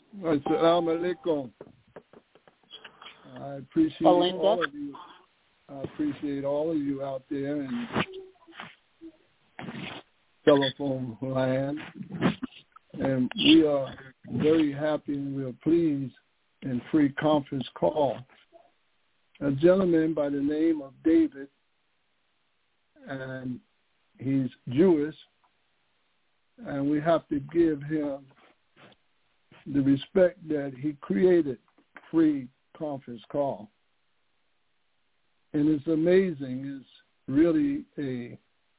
Assalamu alaikum. I appreciate Belinda. all of you. I appreciate all of you out there in telephone land. And we are very happy and we are pleased in free conference call. A gentleman by the name of David, and he's Jewish, and we have to give him the respect that he created free conference call. And it's amazing. It's really a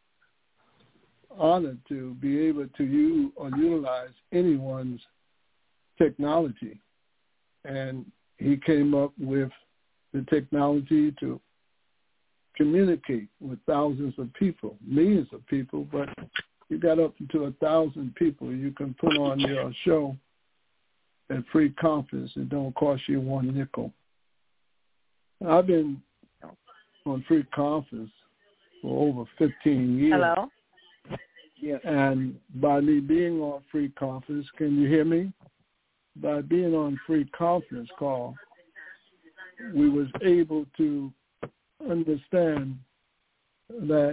honor to be able to use or utilize anyone's technology. And he came up with the technology to communicate with thousands of people, millions of people, but you got up to 1,000 people you can put on your show at free conference. It don't cost you one nickel. I've been on free conference for over 15 years. Hello? Yeah, and by me being on free conference, can you hear me? By being on free conference call, we was able to understand that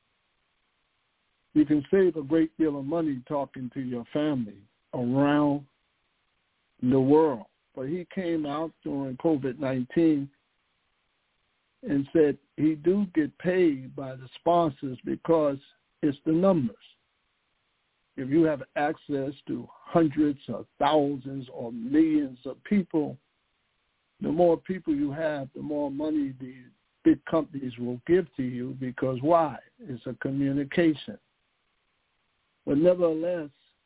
you can save a great deal of money talking to your family around the world. But he came out during COVID-19 and said he do get paid by the sponsors because it's the numbers. If you have access to hundreds or thousands or millions of people, the more people you have, the more money the big companies will give to you because why? It's a communication. But nevertheless,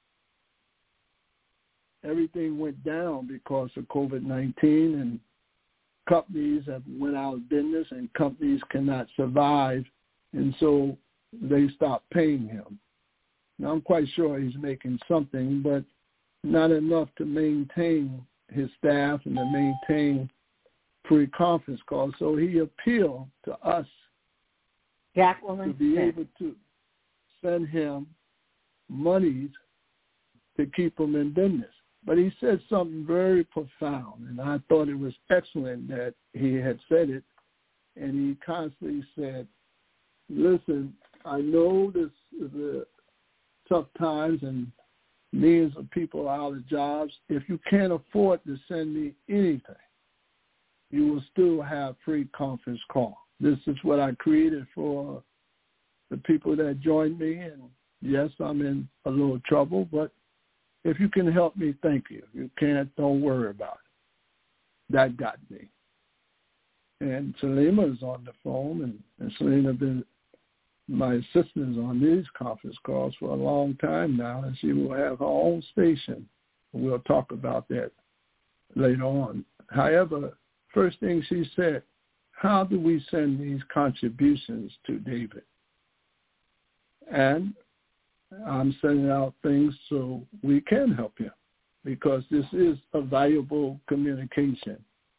everything went down because of COVID-19 and companies have went out of business and companies cannot survive, and so they stopped paying him. Now, I'm quite sure he's making something, but not enough to maintain his staff and to maintain free conference calls. So he appealed to us Jacqueline to be able to send him monies to keep him in business. But he said something very profound, and I thought it was excellent that he had said it. And he constantly said, listen, I know this is a tough times and millions of people are out of jobs. If you can't afford to send me anything, you will still have free conference call. This is what I created for the people that joined me. And yes, I'm in a little trouble, but if you can help me, thank you. If you can't, don't worry about it. That got me. And Salima is on the phone, and Salima been my assistant on these conference calls for a long time now, and she will have her own station. We'll talk about that later on. However, first thing she said, how do we send these contributions to David? And I'm sending out things so we can help him because this is a valuable communication.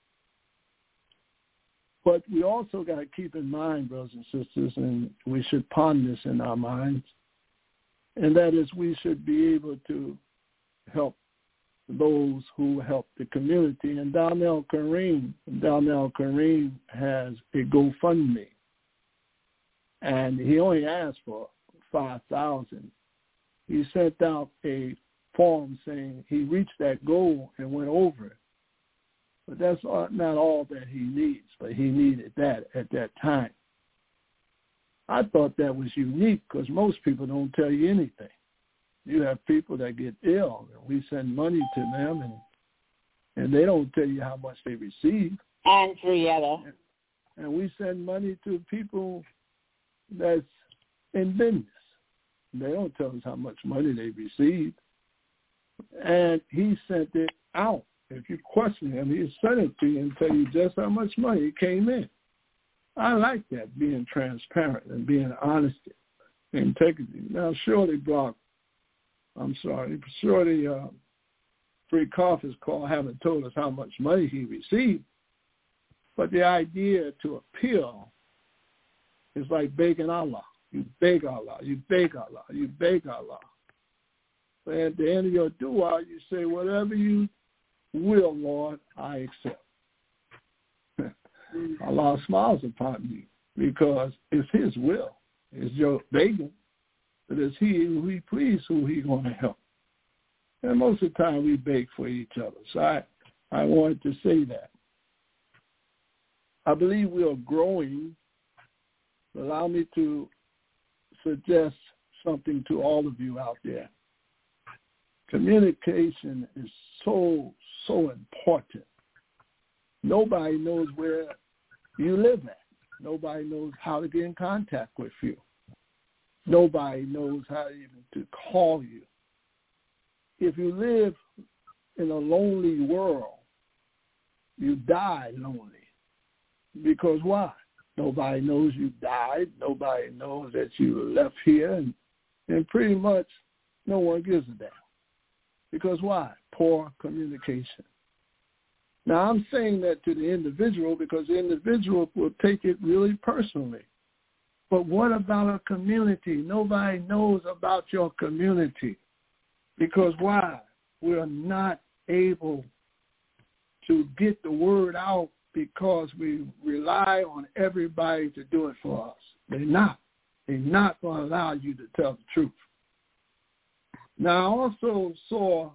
But we also got to keep in mind, brothers and sisters, and we should ponder this in our minds, and that is we should be able to help those who help the community. And Donnell Kareem has a GoFundMe, and he only asked for $5,000. He sent out a form saying he reached that goal and went over it. But that's not all that he needs, but he needed that at that time. I thought that was unique because most people don't tell you anything. You have people that get ill, and we send money to them, and they don't tell you how much they receive. Andrietta. And we send money to people that's in business. They don't tell us how much money they received. And he sent it out. If you question him, he'll send it to you and tell you just how much money came in. I like that, being transparent and being honest and integrity. Now, surely free conference call haven't told us how much money he received. But the idea to appeal is like begging Allah. You beg Allah, you beg Allah, you beg Allah. But at the end of your dua, you say, whatever you will, Lord, I accept. Allah smiles upon you because it's his will. It's your begging, but it's he who he please who he going to help. And most of the time we beg for each other. So I wanted to say that. I believe we are growing. Allow me to suggest something to all of you out there. Communication is so important. Nobody knows where you live at. Nobody knows how to get in contact with you. Nobody knows how even to call you. If you live in a lonely world, you die lonely. Because why? Nobody knows you died. Nobody knows that you left here. And pretty much no one gives a damn. Because why? Poor communication. Now, I'm saying that to the individual because the individual will take it really personally. But what about a community? Nobody knows about your community. Because why? We're not able to get the word out because we rely on everybody to do it for us. They're not. They're not going to allow you to tell the truth. Now, I also saw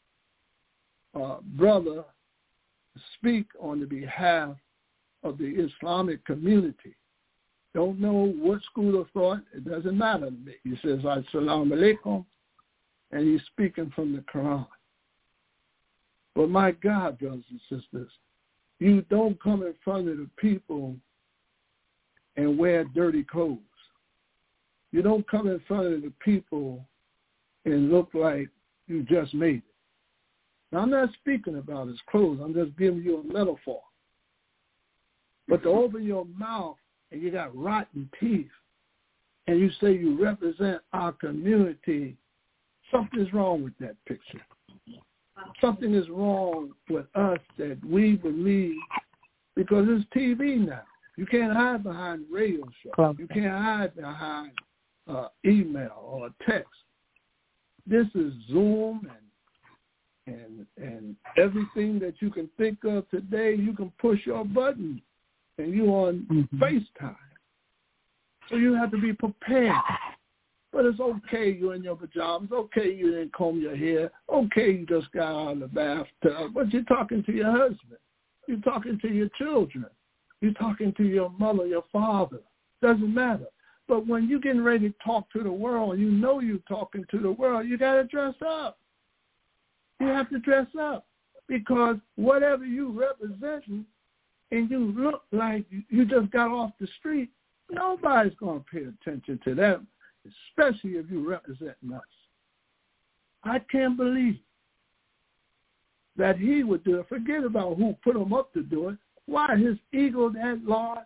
a brother speak on the behalf of the Islamic community. Don't know what school of thought. It doesn't matter to me. He says, Assalamu alaikum, and he's speaking from the Quran. But my God, brothers and sisters, you don't come in front of the people and wear dirty clothes. You don't come in front of the people and look like you just made it. Now, I'm not speaking about his clothes. I'm just giving you a metaphor. But to open your mouth and you got rotten teeth and you say you represent our community, something's wrong with that picture. Something is wrong with us that we believe because it's TV now. You can't hide behind radio shows. You can't hide behind email or text. This is Zoom and everything that you can think of today, you can push your button and you on FaceTime. So you have to be prepared. But it's okay you're in your pajamas. Okay you didn't comb your hair. Okay you just got out of the bathtub. But you're talking to your husband. You're talking to your children. You're talking to your mother, your father. Doesn't matter. But when you're getting ready to talk to the world, you know you're talking to the world, you got to dress up. You have to dress up because whatever you representing and you look like you just got off the street, nobody's going to pay attention to that, especially if you're representing us. I can't believe that he would do it. Forget about who put him up to do it. Why? His ego that large?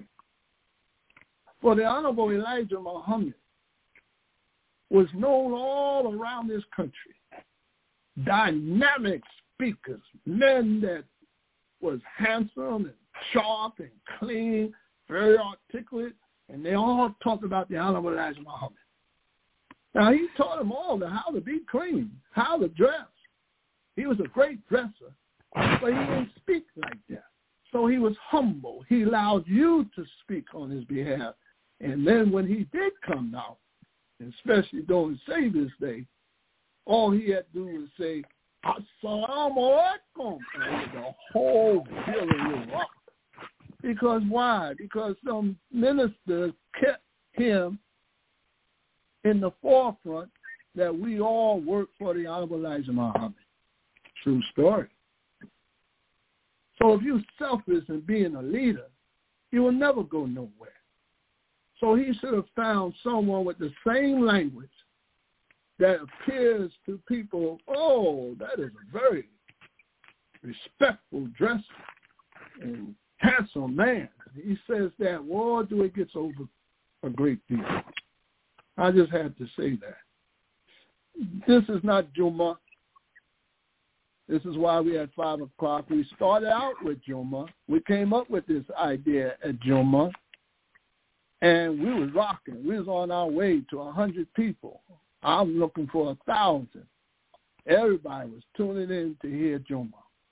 For the Honorable Elijah Muhammad was known all around this country. Dynamic speakers, men that was handsome and sharp and clean, very articulate, and they all talked about the Honorable Elijah Muhammad. Now, he taught them all how to be clean, how to dress. He was a great dresser, but he didn't speak like that. So he was humble. He allowed you to speak on his behalf. And then when he did come out, especially during Savior's Day, all he had to do was say, Assalamu alaikum, and the whole building was up. Because why? Because some ministers kept him in the forefront that we all work for the Honorable Elijah Muhammad. True story. So if you're selfish in being a leader, you will never go nowhere. So he should have found someone with the same language that appears to people, oh, that is a very respectful dresser and handsome man. He says that, well, do it gets over a great deal. I just had to say that. This is not Juma. This is why we at 5 o'clock. We started out with Juma. We came up with this idea at Juma, and we was rocking. We was on our way to 100 people. I'm looking for 1,000. Everybody was tuning in to hear Juma.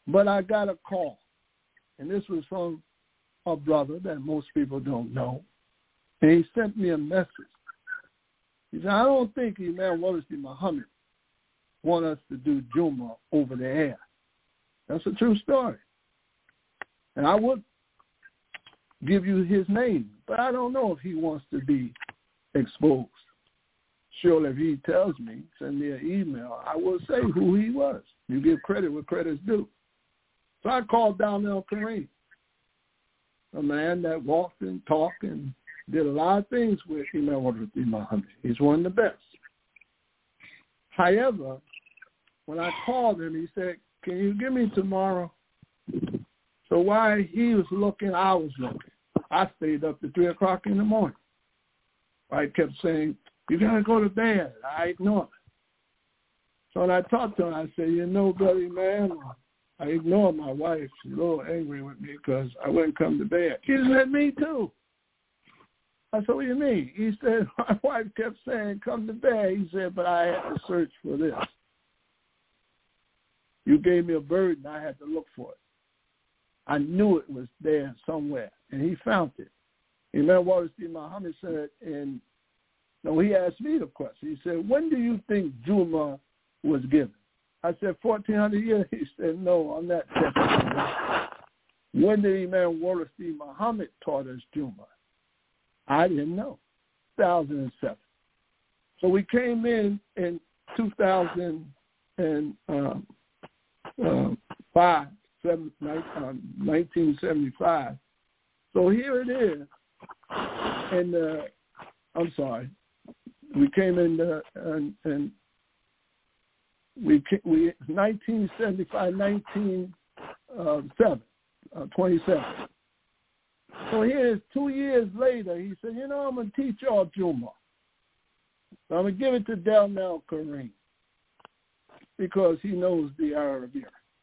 But I got a call, and this was from a brother that most people don't know, and he sent me a message. He said, I don't think Imam Wallace Muhammad want us to do Juma over the air. That's a true story. And I would give you his name, but I don't know if he wants to be exposed. Surely if he tells me, send me an email, I will say who he was. You give credit where credit's due. So I called Darnell Kareem, a man that walked and talked and did a lot of things with Imam Wallace Muhammad. He's one of the best. However, when I called him, he said, can you give me tomorrow? So while he was looking, I was looking. I stayed up to 3 o'clock in the morning. I kept saying, you got to go to bed. I ignored it. So when I talked to him, I said, buddy, man, I ignored my wife. She's a little angry with me because I wouldn't come to bed. He said, me too. I said, what do you mean? He said, my wife kept saying, come to bed. He said, but I had to search for this. You gave me a burden. I had to look for it. I knew it was there somewhere, and he found it. Imam Wallace Muhammad said, he asked me the question. He said, when do you think Juma was given? I said, 1,400 years. He said, no, I'm not checking. When did Imam Wallace Muhammad taught us Juma? I didn't know. 2007. So we came in 1975. So here it is. And we came in and we 1975, 27. So here's 2 years later. He said, I'm going to teach y'all Juma. So I'm going to give it to Darnell Kareem because he knows the Arabic.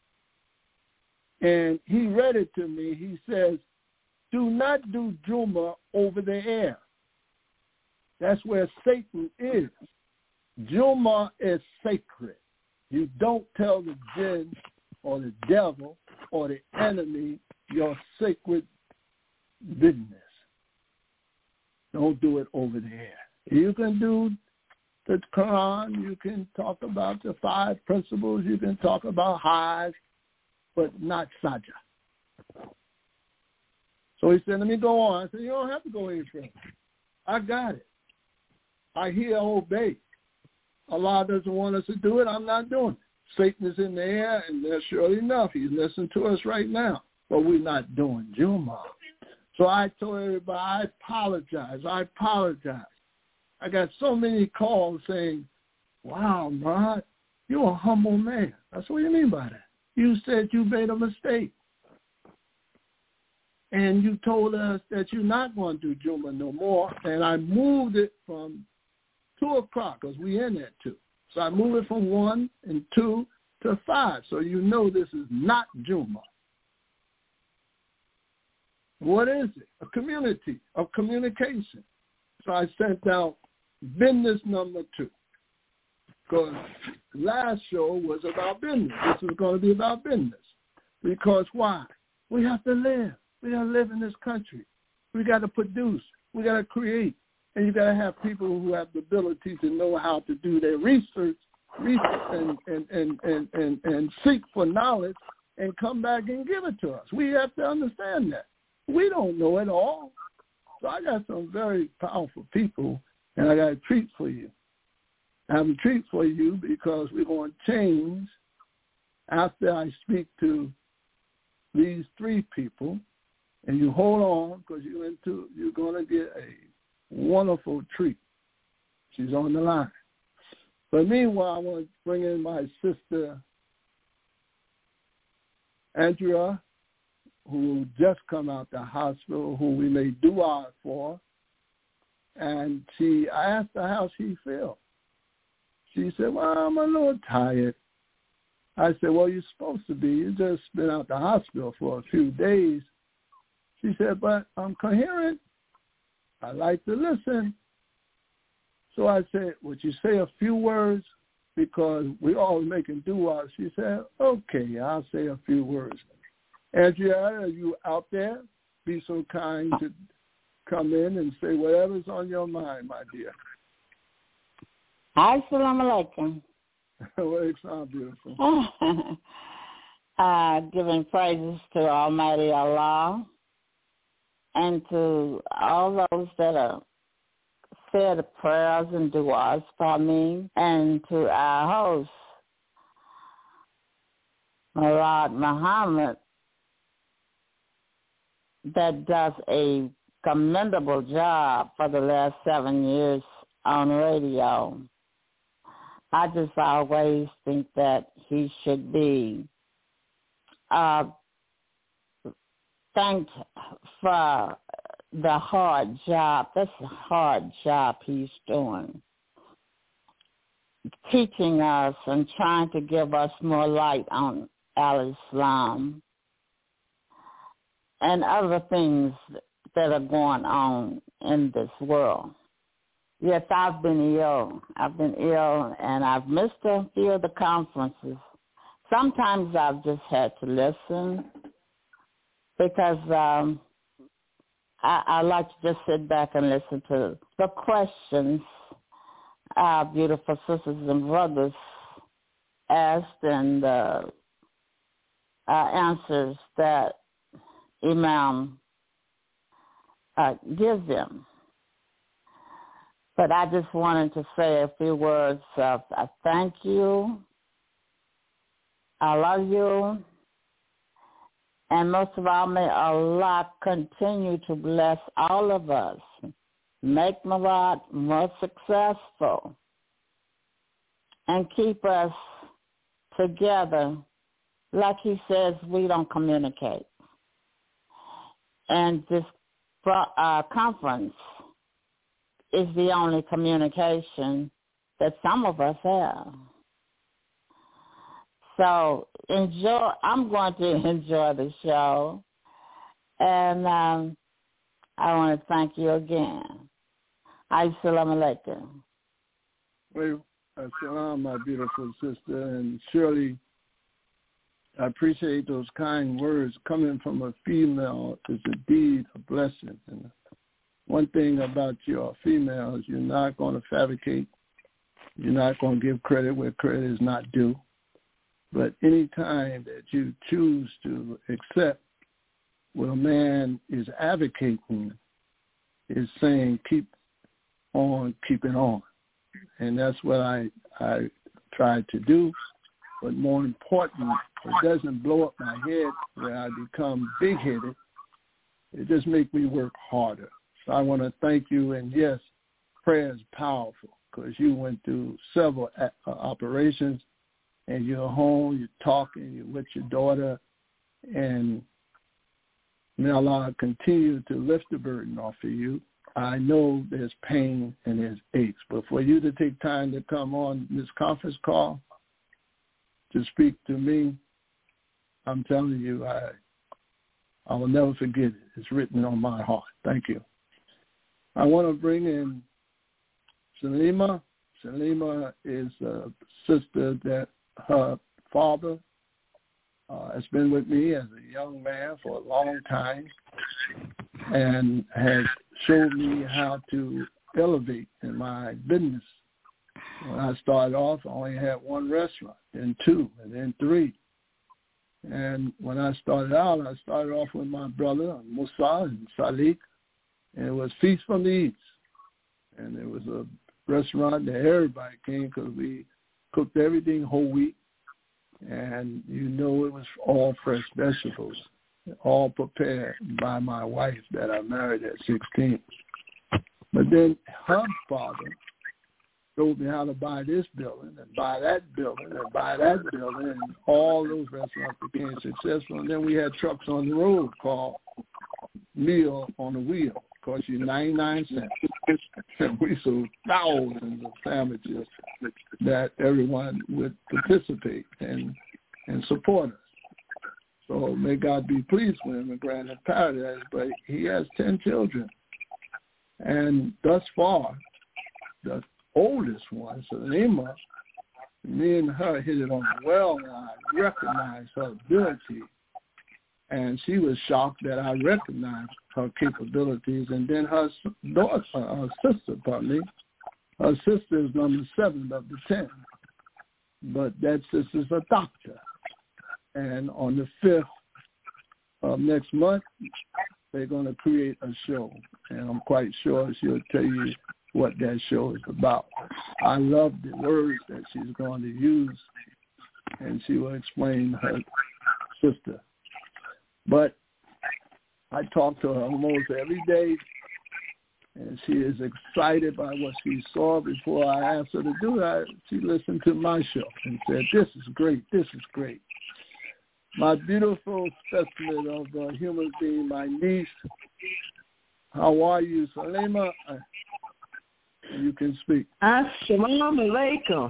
And he read it to me. He says, do not do Juma over the air. That's where Satan is. Juma is sacred. You don't tell the jinn or the devil or the enemy your sacred business. Don't do it over the air. You can do the Quran. You can talk about the 5 principles. You can talk about Hajj, but not Sajjah. So he said, let me go on. I said, you don't have to go any further. I got it. I hear, obey. Allah doesn't want us to do it. I'm not doing it. Satan is in the air, and there, surely enough, he's listening to us right now. But we're not doing Juma. So I told everybody, I apologize. I got so many calls saying, wow, Rod, you're a humble man. That's what you mean by that. You said you made a mistake. And you told us that you're not going to do Juma no more. And I moved it from 2 o'clock because we in at 2. So I moved it from 1 and 2 to 5. So you know this is not Juma. What is it? A community of communication. So I sent out business number 2. Because last show was about business. This is going to be about business. Because why? We have to live. We got to live in this country. We got to produce. We got to create. And you got to have people who have the ability to know how to do their research and seek for knowledge and come back and give it to us. We have to understand that. We don't know it all. So I got some very powerful people, and I got a treat for you. I have a treat for you because we're going to change after I speak to these 3 people. And you hold on because you're going to get a wonderful treat. She's on the line. But meanwhile, I want to bring in my sister, Andrea, who just come out the hospital, who we made dua for. And I asked her how she felt. She said, well, I'm a little tired. I said, well, you're supposed to be. You just been out the hospital for a few days. She said, but I'm coherent. I like to listen. So I said, would you say a few words because we all making dua. She said, okay, I'll say a few words. Andrea, are you out there? Be so kind to come in and say whatever's on your mind, my dear. Assalamu alaikum. Well, it sounds beautiful. Giving praises to Almighty Allah and to all those that are said prayers and du'as for me, and to our host, Murad Muhammad, that does a commendable job for the last 7 years on radio. I just always think that he should be thanked for the hard job. That's a hard job he's doing, teaching us and trying to give us more light on al-Islam and other things that are going on in this world. Yes, I've been ill, and I've missed a few of the conferences. Sometimes I've just had to listen because I like to just sit back and listen to the questions our beautiful sisters and brothers asked and the answers that Imam gives them. But I just wanted to say a few words of thank you, I love you, and most of all, may Allah continue to bless all of us, make Murad more successful, and keep us together. Like he says, we don't communicate. And this conference is the only communication that some of us have. So I'm going to enjoy the show. And I want to thank you again. Assalamu alaikum. Well, assalam, my beautiful sister. And Shirley, I appreciate those kind words coming from a female is indeed a blessing. And one thing about your female is you're not going to fabricate. You're not going to give credit where credit is not due. But any time that you choose to accept what a man is advocating, is saying keep on keeping on. And that's what I try to do. But more important, it doesn't blow up my head where I become big-headed. It just makes me work harder. So I want to thank you. And, yes, prayer is powerful because you went through several operations, and you're home, you're talking, you're with your daughter, and may Allah continue to lift the burden off of you. I know there's pain and there's aches, but for you to take time to come on this conference call to speak to me, I'm telling you, I will never forget it. It's written on my heart. Thank you. I want to bring in Salima. Salima is a sister that her father has been with me as a young man for a long time and has showed me how to elevate in my business. When I started off, I only had one restaurant, then two, and then three. And when I started out, I started off with my brother, Musa and Salik, and it was Feast from the East. And it was a restaurant that everybody came because we cooked everything whole wheat. And you know it was all fresh vegetables, all prepared by my wife that I married at 16. But then her father showed me how to buy this building and buy that building and buy that building, and all those restaurants became successful. And then we had trucks on the road called Meal on the Wheel, cost you 99 cents. And we sold thousands of sandwiches that everyone would participate and support us. So may God be pleased with him and grant him paradise. But he has 10 children. And thus far, the oldest one, Salima, Me and her hit it on well, and I recognized her ability. And she was shocked that I recognized her capabilities. And then her sister, her sister is number 7 of the 10. But that sister's a doctor. And on the 5th of next month, they're going to create a show. And I'm quite sure she'll tell you what that show is about. I love the words that she's going to use, and she will explain her sister. But I talk to her almost every day, and she is excited by what she saw before I asked her to do that. She listened to my show and said, this is great, this is great. My beautiful specimen of a human being, my niece, how are you, Salema? You can speak. Assalamu alaikum.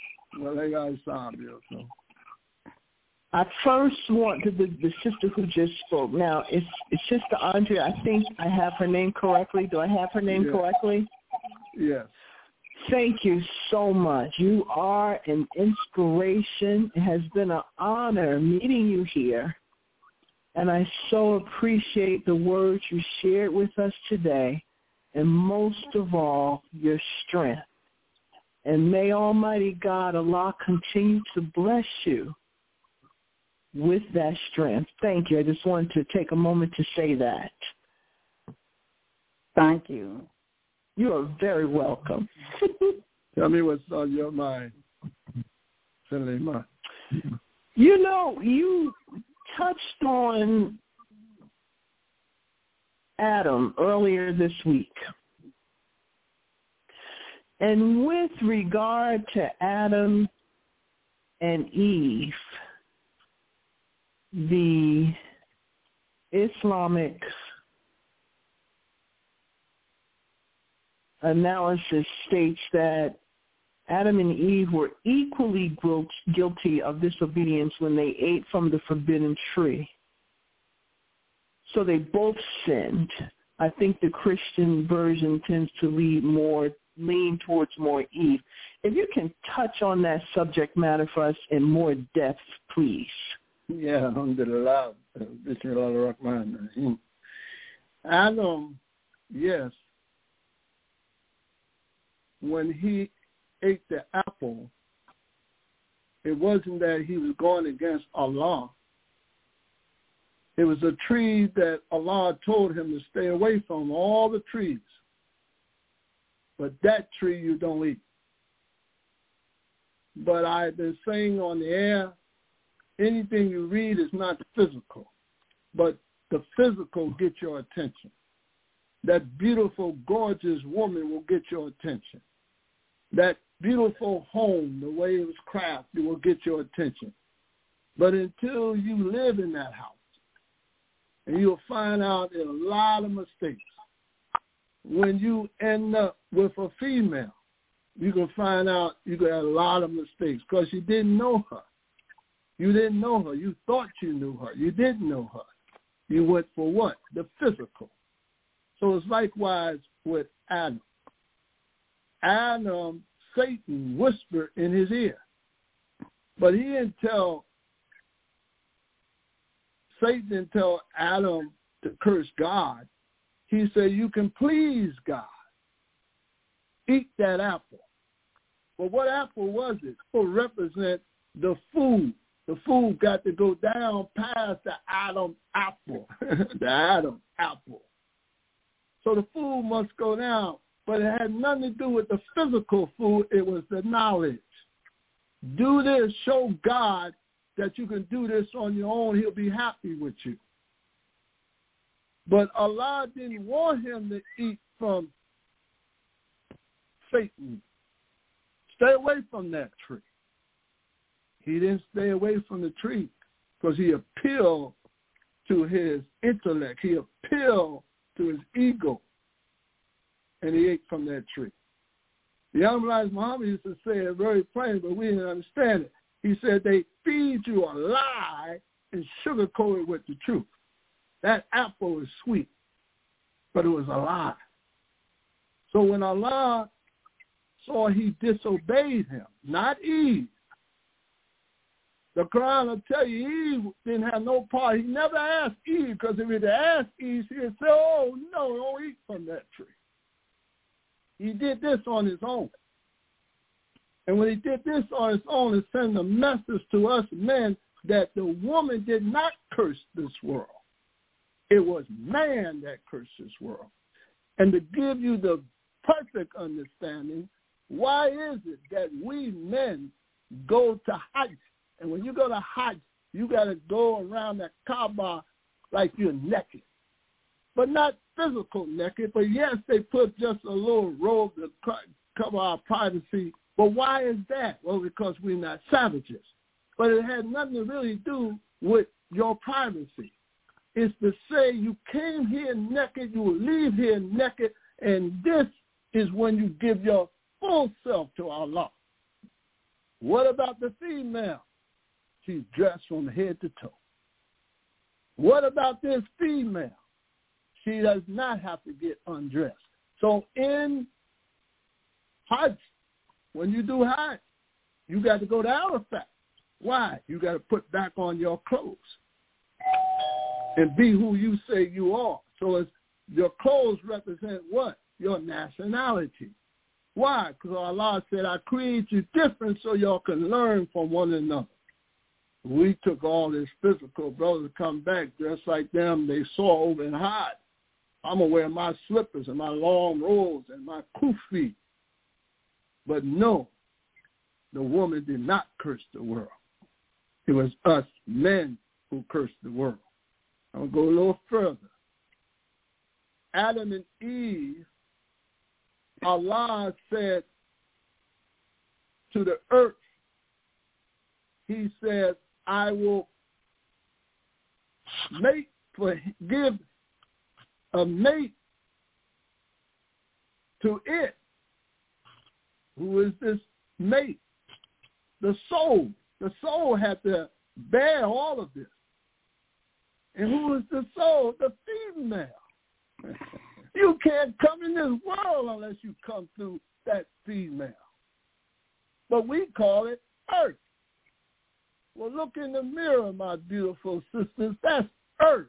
I first want to the sister who just spoke. Now, it's Sister Andrea. I think I have her name correctly. Do I have her name correctly? Yes. Thank you so much. You are an inspiration. It has been an honor meeting you here. And I so appreciate the words you shared with us today. And most of all, your strength. And may Almighty God, Allah, continue to bless you with that strength. Thank you. I just wanted to take a moment to say that. Thank you. You are very welcome. Tell me what's on your mind, Salima. You know, you touched on Adam earlier this week. And with regard to Adam and Eve, the Islamic analysis states that Adam and Eve were equally guilty of disobedience when they ate from the forbidden tree. So they both sinned. I think the Christian version tends to lean towards more Eve. If you can touch on that subject matter for us in more depth, please. Yeah, alhamdulillah. Bismillah ar-Rahman. Adam, yes, when he ate the apple, it wasn't that he was going against Allah. It was a tree that Allah told him to stay away from, all the trees. But that tree you don't eat. But I've been saying on the air, anything you read is not physical, but the physical gets your attention. That beautiful, gorgeous woman will get your attention. That beautiful home, the way it was crafted, will get your attention. But until you live in that house, and you'll find out there are a lot of mistakes. When you end up with a female, you can find out you got a lot of mistakes because you didn't know her. You didn't know her. You thought you knew her. You didn't know her. You went for what? The physical. So it's likewise with Adam. Adam, Satan whispered in his ear. But Satan didn't tell Adam to curse God. He said, you can please God. Eat that apple. But what apple was it? It represents the food. The food got to go down past the Adam apple. The Adam apple. So the food must go down. But it had nothing to do with the physical food. It was the knowledge. Do this. Show God that you can do this on your own. He'll be happy with you. But Allah didn't want him to eat from Satan. Stay away from that tree. He didn't stay away from the tree because he appealed to his intellect. He appealed to his ego. And he ate from that tree. The Honorable Muhammad used to say it very plain, but we didn't understand it. He said they feed you a lie and sugarcoat it with the truth. That apple is sweet, but it was a lie. So when Allah saw he disobeyed him, not Eve, The Quran will tell you Eve didn't have no part. He never asked Eve, because if he'd asked Eve, she would say, oh, no, don't eat from that tree. He did this on his own. And when he did this on his own, it sent a message to us men that the woman did not curse this world. It was man that cursed this world. And to give you the perfect understanding, why is it that we men go to Hajj? And when you go to Hajj, you got to go around that Kaaba like you're naked. But not physical naked, but yes, they put just a little robe to cover our privacy. But why is that? Well, because we're not savages. But it had nothing to really do with your privacy. It's to say you came here naked, you will leave here naked, and this is when you give your full self to Allah. What about the female? She's dressed from head to toe. What about this female? She does not have to get undressed. So in Hajj, when you do Hajj, you got to go to Arafat. Why? You got to put back on your clothes and be who you say you are. So it's, your clothes represent what? Your nationality. Why? Because Allah said, I create you different so y'all can learn from one another. We took all this physical, brothers come back dressed like them. They saw over and hide. I'm going to wear my slippers and my long robes and my kufi. But no, the woman did not curse the world. It was us men who cursed the world. I'm going to go a little further. Adam and Eve, Allah said to the earth, he said, I will give a mate to it. Who is this mate? The soul. The soul had to bear all of this. And who is the soul? The female. You can't come in this world unless you come through that female. But we call it earth. Well, look in the mirror, my beautiful sisters. That's earth.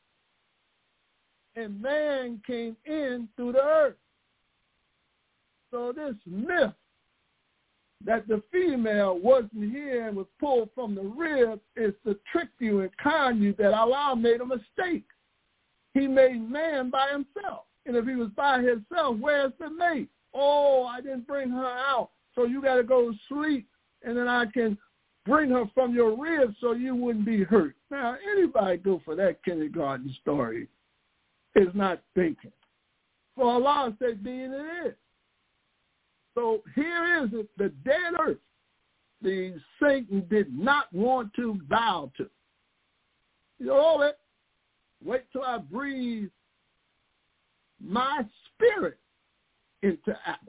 And man came in through the earth. So this myth that the female wasn't here and was pulled from the rib is to trick you and con you that Allah made a mistake. He made man by himself. And if he was by himself, where's the mate? Oh, I didn't bring her out. So you got to go to sleep, and then I can bring her from your ribs so you wouldn't be hurt. Now, anybody go for that kindergarten story is not thinking. For Allah said, being it is. So here is it, the dead earth. The Satan did not want to bow to. You know it. Wait till I breathe my spirit into Adam.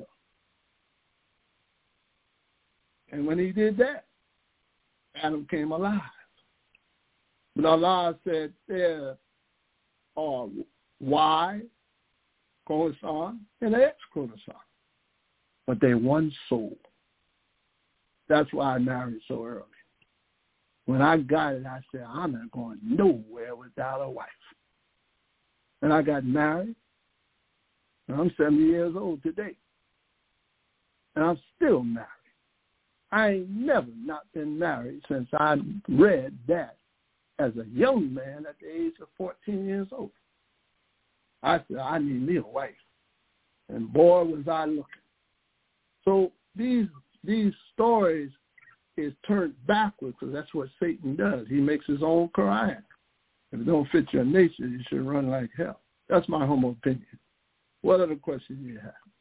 And when he did that, Adam came alive. But Allah said there are Y, Khorasan, and X-Khorasan. But they're one soul. That's why I married so early. When I got it, I said, I'm not going nowhere without a wife. And I got married. And I'm 70 years old today. And I'm still married. I ain't never not been married since I read that as a young man at the age of 14 years old. I said, I need me a wife. And boy, was I looking. So these stories is turned backwards because that's what Satan does. He makes his own Quran. If it don't fit your nature, you should run like hell. That's my humble opinion. What other questions do you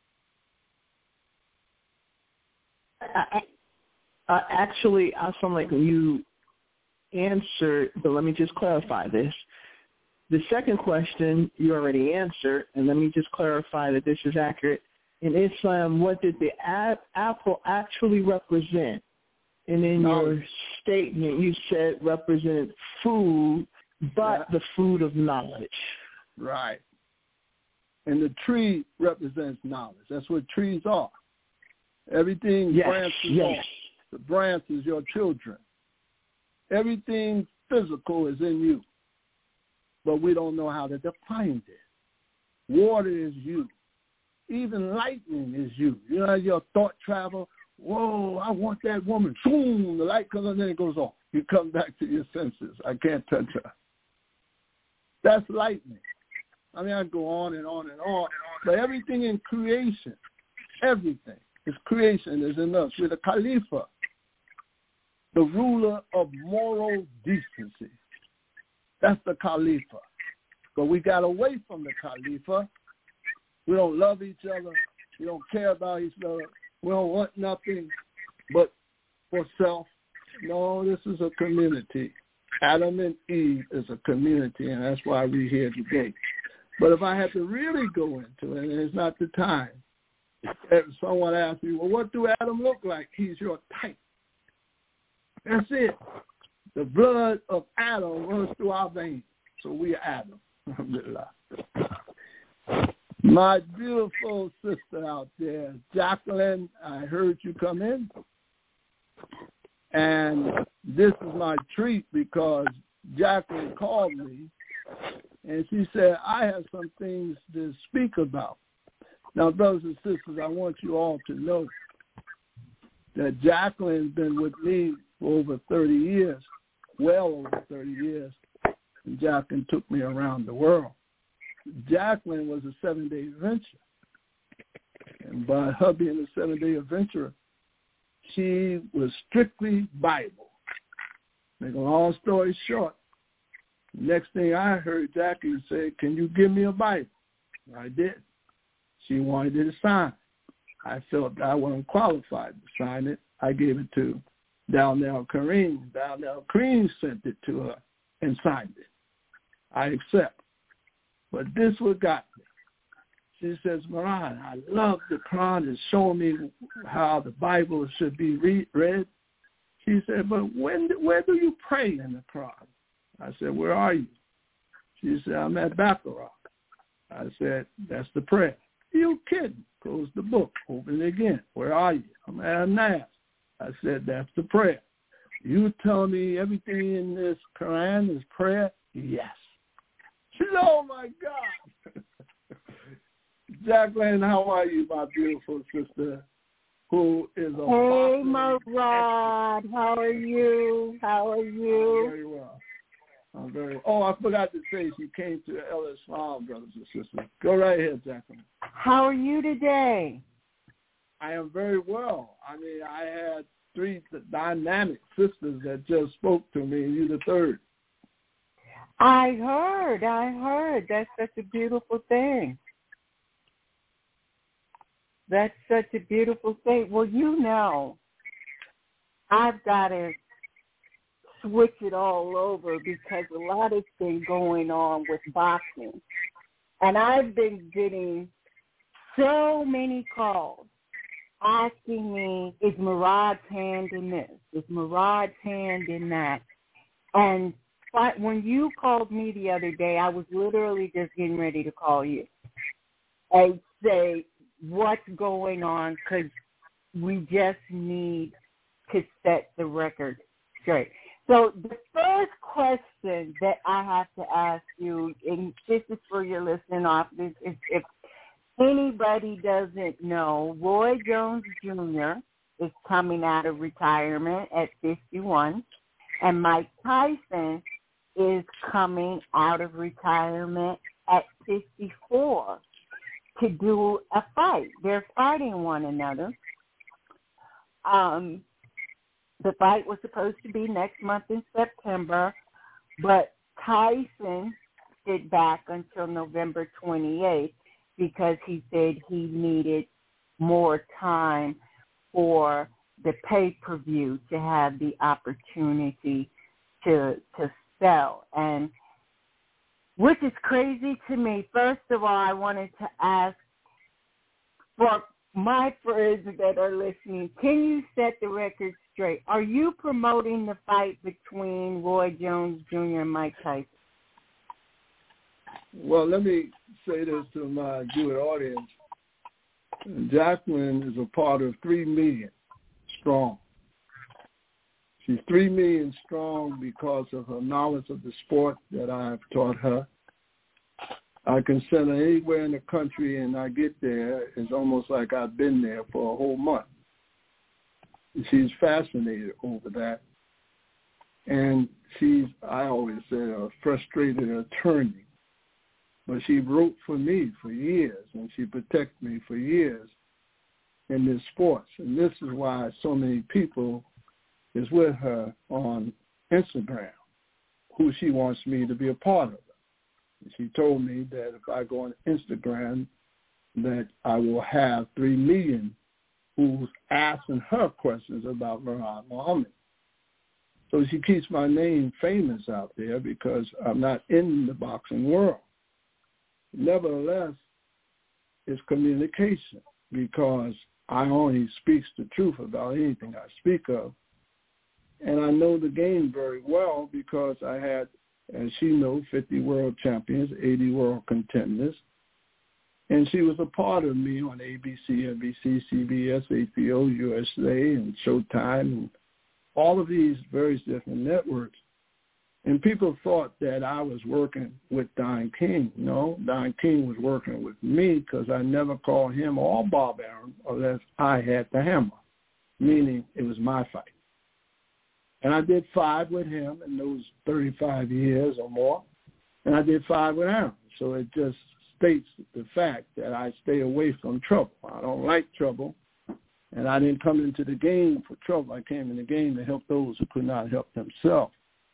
have? Actually, Assalamu alaikum, you answered, but let me just clarify this. The second question you already answered, and let me just clarify that this is accurate. In Islam, what did the apple actually represent? And in your statement, you said represented food, but the food of knowledge. Right. And the tree represents knowledge. That's what trees are. Everything branches off. The branch is your children. Everything physical is in you, but we don't know how to define it. Water is you. Even lightning is you. You know, your thought travel, whoa, I want that woman. Boom, the light comes on, then it goes off. You come back to your senses. I can't touch her. That's lightning. I mean, I go on and on and on. But everything in creation, everything is creation is in us. We're the Khalifa, the ruler of moral decency. That's the Khalifa. But we got away from the Khalifa. We don't love each other. We don't care about each other. We don't want nothing but for self. No, this is a community. Adam and Eve is a community, and that's why we're here today. But if I had to really go into it, and it's not the time, if someone asked me, well, what do Adam look like? He's your type. That's it. The blood of Adam runs through our veins, so we are Adam. Alhamdulillah. My beautiful sister out there, Jacqueline, I heard you come in. And this is my treat because Jacqueline called me and she said, I have some things to speak about. Now, brothers and sisters, I want you all to know that Jacqueline's been with me for over 30 years, well over 30 years. And Jacqueline took me around the world. Jacqueline was a 7-day adventure. And by her being a 7-day adventurer, she was strictly Bible. Make a long story short, next thing I heard Jackie say, can you give me a Bible? I did. She wanted it to sign. I felt I wasn't qualified to sign it. I gave it to Darnell Kareem. Darnell Kareem sent it to her and signed it. I accept. But this what got me. She says, Maran, I love the Quran. It's showing me how the Bible should be read. She said, but where do you pray in the Quran? I said, where are you? She said, I'm at Baqarah. I said, that's the prayer. You kidding? Close the book. Open it again. Where are you? I'm at Nas. I said, that's the prayer. You tell me everything in this Quran is prayer? Yes. She said, oh, my God. Jacqueline, how are you, my beautiful sister, who is a Hey, Murad, how are you? How are you? I'm very well. I'm very well. Oh, I forgot to say she came to Ellis Farm, brothers and sisters. Go right ahead, Jacqueline. How are you today? I am very well. I mean, I had 3 dynamic sisters that just spoke to me, and you're the third. I heard. That's such a beautiful thing. That's such a beautiful thing. Well, you know, I've got to switch it all over because a lot has been going on with boxing. And I've been getting so many calls asking me, is Murad's hand in this? Is Murad's hand in that? And when you called me the other day, I was literally just getting ready to call you and say, what's going on, because we just need to set the record straight. So the first question that I have to ask you, and this is for your listening office, if anybody doesn't know, Roy Jones Jr. is coming out of retirement at 51, and Mike Tyson is coming out of retirement at 54. To do a fight. They're fighting one another. The fight was supposed to be next month in September, but Tyson stayed back until November 28th because he said he needed more time for the pay-per-view to have the opportunity to sell. And which is crazy to me. First of all, I wanted to ask for my friends that are listening, can you set the record straight? Are you promoting the fight between Roy Jones Jr. and Mike Tyson? Well, let me say this to my good audience. Jacqueline is a part of 3 million strong. She's 3 million strong because of her knowledge of the sport that I've taught her. I can send her anywhere in the country, and I get there. It's almost like I've been there for a whole month. She's fascinated over that. And she's, I always say, a frustrated attorney. But she wrote for me for years, and she protected me for years in this sports. And this is why so many people is with her on Instagram, who she wants me to be a part of. She told me that if I go on Instagram, that I will have 3 million who's asking her questions about Maran Muhammad. So she keeps my name famous out there because I'm not in the boxing world. Nevertheless, it's communication because I only speak the truth about anything I speak of. And I know the game very well because I had, as she knows, 50 world champions, 80 world contenders. And she was a part of me on ABC, NBC, CBS, HBO, USA, and Showtime, and all of these various different networks. And people thought that I was working with Don King. No, Don King was working with me because I never called him or Bob Arum unless I had the hammer, meaning it was my fight. And I did 5 with him in those 35 years or more, and I did 5 with Arum. So it just states the fact that I stay away from trouble. I don't like trouble, and I didn't come into the game for trouble. I came in the game to help those who could not help themselves.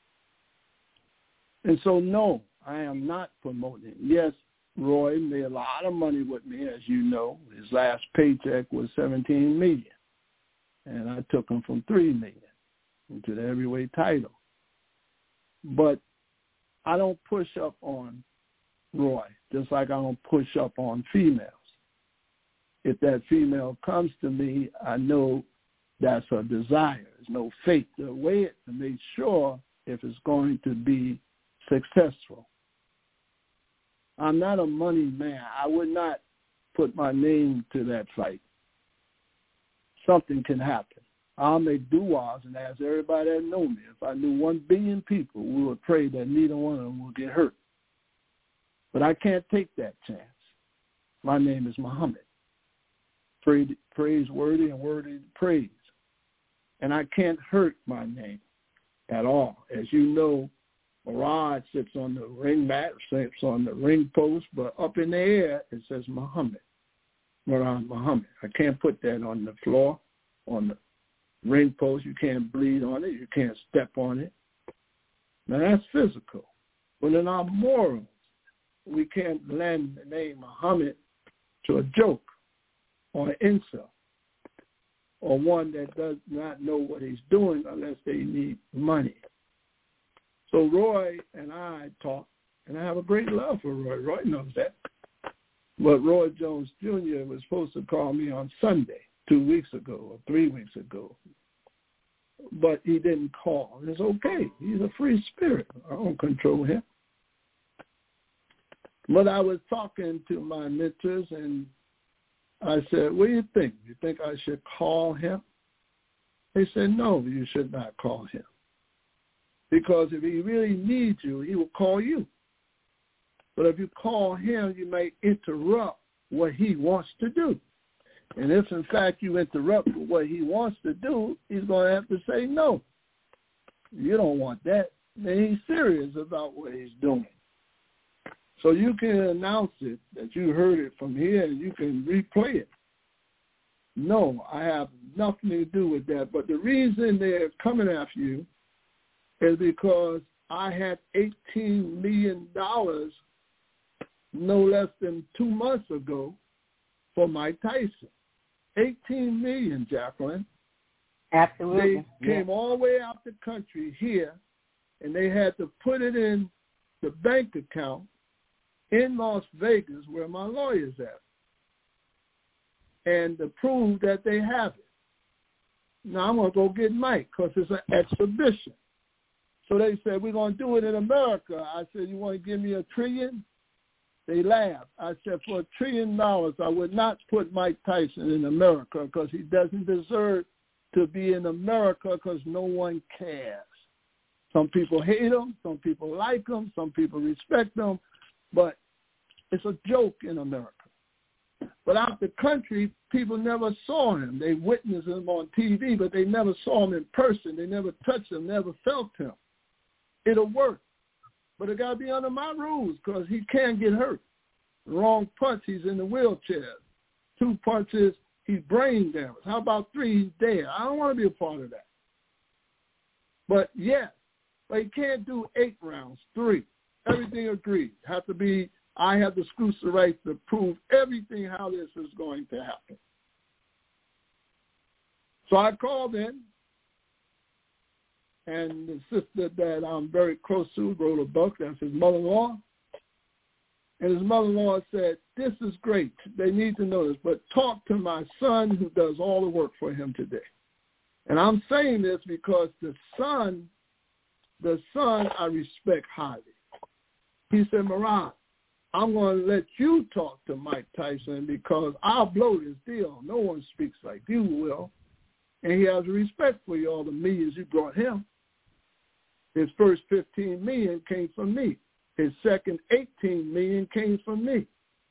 And so, no, I am not promoting. Yes, Roy made a lot of money with me, as you know. His last paycheck was $17 million, and I took him from $3 million into the heavyweight title. But I don't push up on Roy, just like I don't push up on females. If that female comes to me, I know that's her desire. There's no fate. To weigh it to make sure if it's going to be successful. I'm not a money man. I would not put my name to that fight. Something can happen. I'll make du'as and ask everybody that know me. If I knew 1 billion people, we would pray that neither one of them will get hurt. But I can't take that chance. My name is Muhammad. Praiseworthy and worthy to praise. And I can't hurt my name at all. As you know, Marad sits on the ring mat, sits on the ring post, but up in the air it says Muhammad. Marad Muhammad. I can't put that on the floor, on the ring post. You can't bleed on it. You can't step on it. Now that's physical. But in our morals, we can't lend the name Muhammad to a joke or an insult or one that does not know what he's doing unless they need money. So Roy and I talk, and I have a great love for Roy. Roy knows that. But Roy Jones Jr. was supposed to call me on Sunday, 2 weeks ago or 3 weeks ago. But he didn't call. It's okay. He's a free spirit. I don't control him. But I was talking to my mentors, and I said, what do you think? You think I should call him? They said, no, you should not call him. Because if he really needs you, he will call you. But if you call him, you may interrupt what he wants to do. And if, in fact, you interrupt what he wants to do, he's going to have to say no. You don't want that. Then he's serious about what he's doing. So you can announce it, that you heard it from here, and you can replay it. No, I have nothing to do with that. But the reason they're coming after you is because I had $18 million no less than 2 months ago for Mike Tyson. $18 million, Jacqueline. Absolutely. They came all the way out the country here, and they had to put it in the bank account in Las Vegas where my lawyer's at, and to prove that they have it. Now I'm going to go get Mike because it's an exhibition. So they said, we're going to do it in America. I said, you want to give me $1 trillion? They laughed. I said, for $1 trillion, I would not put Mike Tyson in America because he doesn't deserve to be in America because no one cares. Some people hate him, some people like him, some people respect him, but it's a joke in America. But out the country, people never saw him. They witnessed him on TV, but they never saw him in person. They never touched him, never felt him. It'll work. But it got to be under my rules because he can't get hurt. The wrong punch, he's in the wheelchair. 2 punches, he's brain damaged. How about 3, he's dead. I don't want to be a part of that. But, yes, but he can't do 8 rounds, 3. Everything agreed. Have to be, I have the exclusive right to prove everything how this is going to happen. So I called in, and the sister that I'm very close to wrote a book. That's his mother-in-law. And his mother-in-law said, this is great. They need to know this, but talk to my son who does all the work for him today. And I'm saying this because the son I respect highly. He said, Marat, I'm going to let you talk to Mike Tyson because I'll blow this deal. No one speaks like you will. And he has respect for you, all the millions you brought him. His first 15 million came from me. His second 18 million came from me.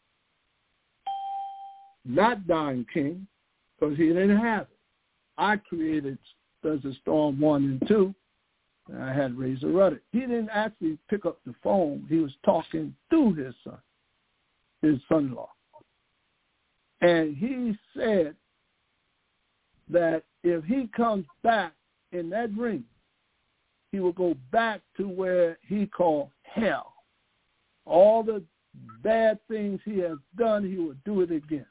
Not Don King, because he didn't have it. I created Desert Storm 1 and 2, and I had Razor Ruddock. He didn't actually pick up the phone. He was talking through his son-in-law. And he said that if he comes back in that ring, he will go back to where he called hell. All the bad things he has done, he will do it again.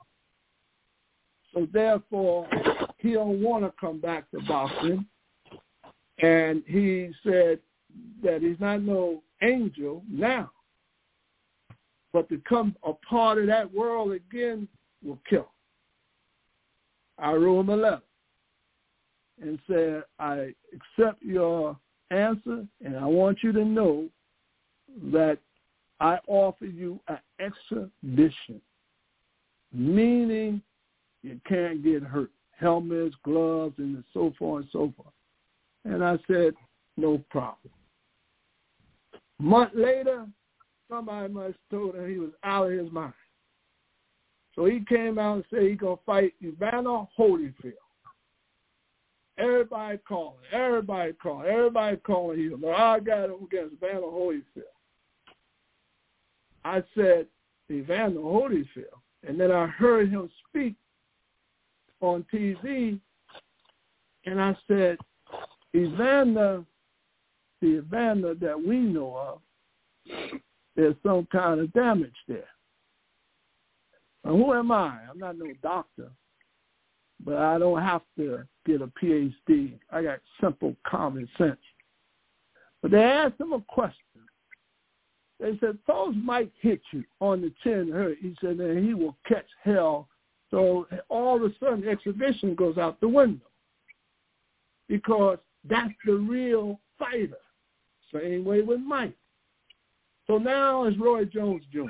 So therefore, he don't want to come back to boxing. And he said that he's not no angel now. But to come a part of that world again will kill. I wrote him a letter and said, I accept your answer, and I want you to know that I offer you an extradition, meaning you can't get hurt, helmets, gloves, and so forth and so forth. And I said, no problem. A month later, somebody must have told him he was out of his mind. So he came out and said he's going to fight Evander Holyfield. Everybody calling him. But I got him against Evander Holyfield. I said, Evander Holyfield. And then I heard him speak on TV, and I said, Evander, the Evander that we know of, there's some kind of damage there. Now, who am I? I'm not no doctor, but I don't have to get a PhD. I got simple common sense. But they asked him a question. They said, suppose Mike hit you on the chin, hurt. He said, then he will catch hell. So all of a sudden, the exhibition goes out the window because that's the real fighter. Same way with Mike. So now it's Roy Jones Jr.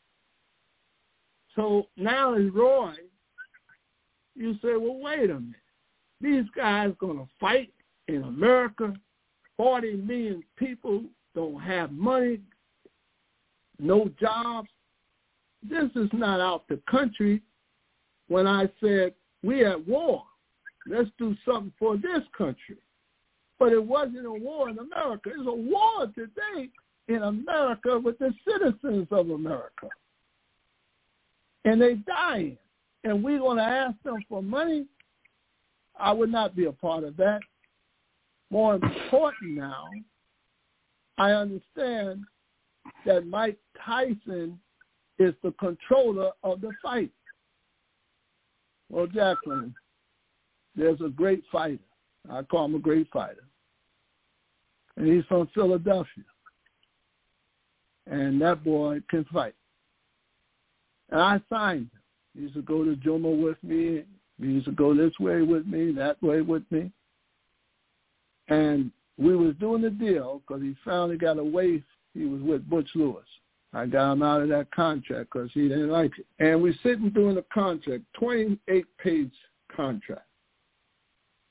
So now it's Roy. You say, well, wait a minute. These guys going to fight in America. 40 million people don't have money, no jobs. This is not out the country. When I said, we at war, let's do something for this country. But it wasn't a war in America. It's a war today in America with the citizens of America. And they dying. And we're going to ask them for money? I would not be a part of that. More important now, I understand that Mike Tyson is the controller of the fight. Well, Jacqueline, there's a great fighter. I call him a great fighter. And he's from Philadelphia. And that boy can fight. And I signed him. He used to go to Juma with me. He used to go this way with me, that way with me. And we was doing the deal because he finally got away. He was with Butch Lewis. I got him out of that contract because he didn't like it. And we're sitting doing the contract, 28-page contract.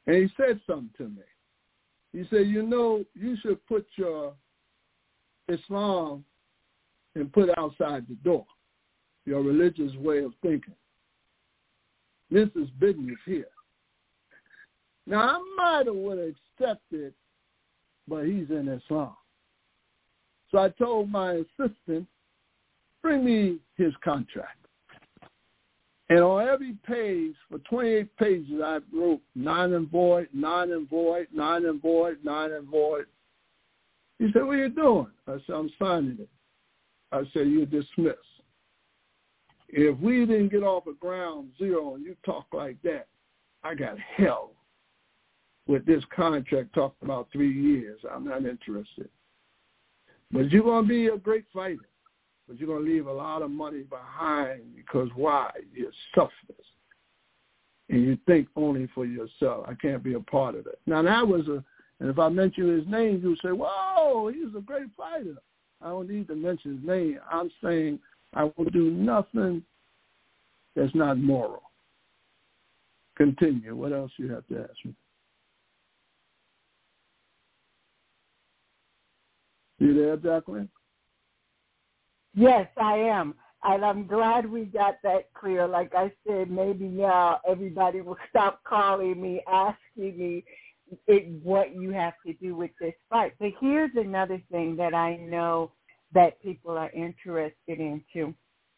And he said something to me. He said, you know, you should put your Islam and put it outside the door, your religious way of thinking. This is business here. Now, I might have would have accepted, but he's in Islam. So I told my assistant, bring me his contract. And on every page, for 28 pages, I wrote non and void, non and void, non and void, non and void. He said, what are you doing? I said, I'm signing it. I said, you're dismissed. If we didn't get off of ground zero and you talk like that, I got hell with this contract talking about 3 years. I'm not interested. But you're going to be a great fighter. But you're going to leave a lot of money behind because why? You're selfless. And you think only for yourself. I can't be a part of it. Now, that was and if I mention his name, you'll say, whoa, he's a great fighter. I don't need to mention his name. I'm saying I will do nothing that's not moral. Continue. What else you have to ask me? You there, Jacqueline? Yes, I am. And I'm glad we got that clear. Like I said, maybe now everybody will stop calling me, asking me what you have to do with this fight. But here's another thing that I know that people are interested in too.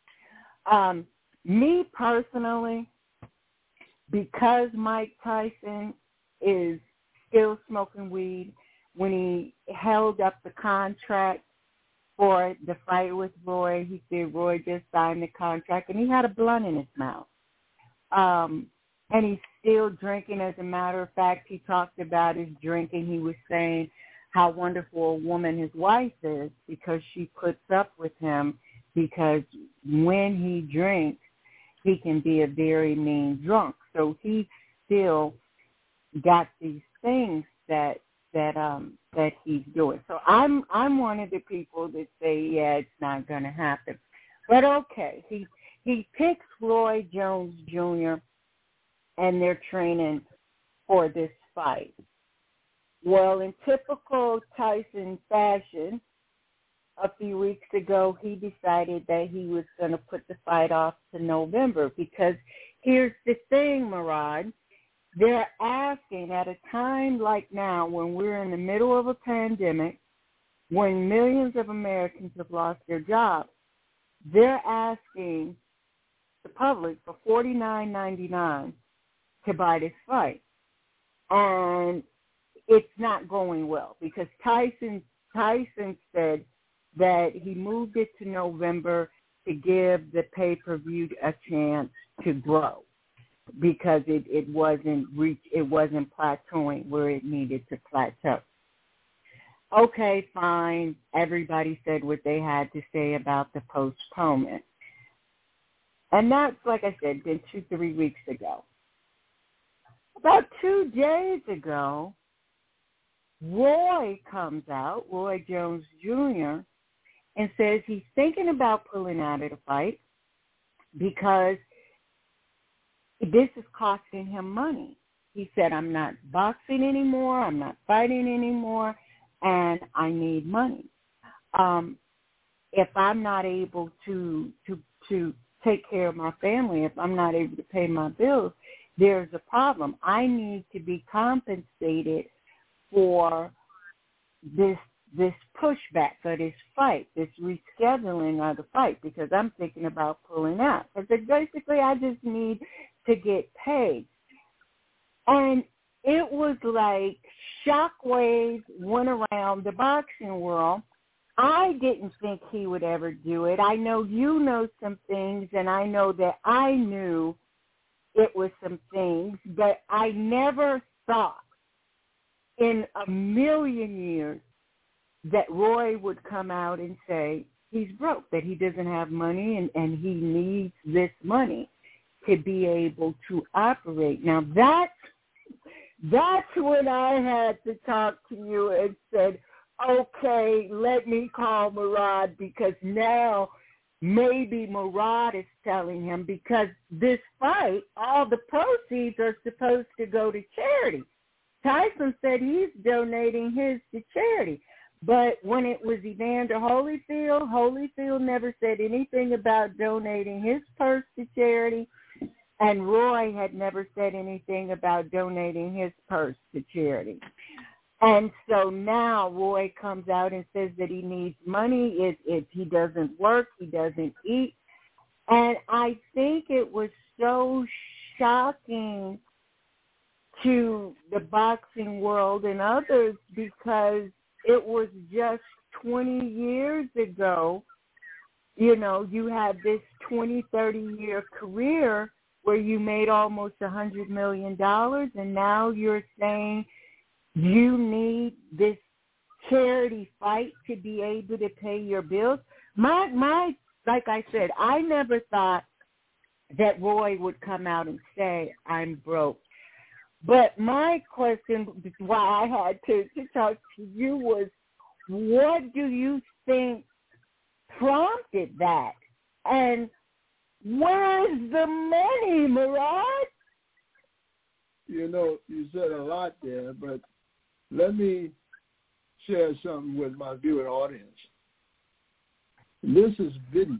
Me personally, because Mike Tyson is still smoking weed, when he held up the contract for the fight with Roy, he said Roy just signed the contract, and he had a blunt in his mouth. And he's still drinking. As a matter of fact, he talked about his drinking. He was saying how wonderful a woman his wife is because she puts up with him, because when he drinks, he can be a very mean drunk. So he still got these things that he's doing. So I'm one of the people that say, yeah, it's not going to happen. But okay, he picks Roy Jones Jr. and they're training for this fight. Well, in typical Tyson fashion, a few weeks ago, he decided that he was going to put the fight off to November because here's the thing, Murad. They're asking at a time like now when we're in the middle of a pandemic, when millions of Americans have lost their jobs, they're asking the public for $49.99 to buy this fight. And it's not going well because Tyson said that he moved it to November to give the pay-per-view a chance to grow, because it wasn't plateauing where it needed to plateau. Okay, fine. Everybody said what they had to say about the postponement. And that's, like I said, been 2-3 weeks ago. About 2 days ago, Roy comes out, Roy Jones Jr., and says he's thinking about pulling out of the fight because this is costing him money. He said, I'm not boxing anymore, I'm not fighting anymore, and I need money. If I'm not able to take care of my family, if I'm not able to pay my bills, there's a problem. I need to be compensated for this pushback for this fight, this rescheduling of the fight, because I'm thinking about pulling out. Because basically I just need to get paid. And it was like shockwaves went around the boxing world. I didn't think he would ever do it. I know you know some things, and I know that I knew it was some things, but I never thought in a million years that Roy would come out and say he's broke, that he doesn't have money and he needs this money to be able to operate. Now, that's when I had to talk to you and said, okay, let me call Murad, because now maybe Murad is telling him, because this fight, all the proceeds are supposed to go to charity. Tyson said he's donating his to charity. But when it was Evander Holyfield, Holyfield never said anything about donating his purse to charity, and Roy had never said anything about donating his purse to charity. And so now Roy comes out and says that he needs money. If he doesn't work, he doesn't eat. And I think it was so shocking to the boxing world and others because it was just 20 years ago. You know, you had this 20, 30-year career where you made almost $100 million, and now you're saying you need this charity fight to be able to pay your bills. My, like I said, I never thought that Roy would come out and say, I'm broke. But my question, why I had to talk to you was, what do you think prompted that? And where's the money, Murad? You know, you said a lot there, but let me share something with my viewing audience. This is business,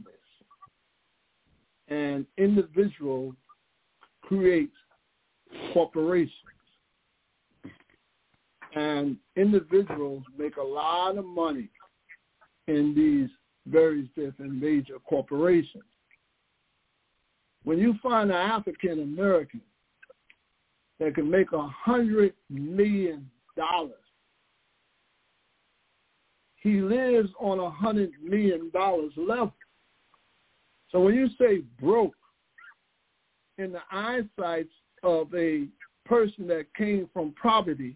and individuals create corporations, and individuals make a lot of money in these various different major corporations. When you find an African American that can make $100 million, he lives on $100 million level. So when you say broke, in the eyesight of a person that came from poverty,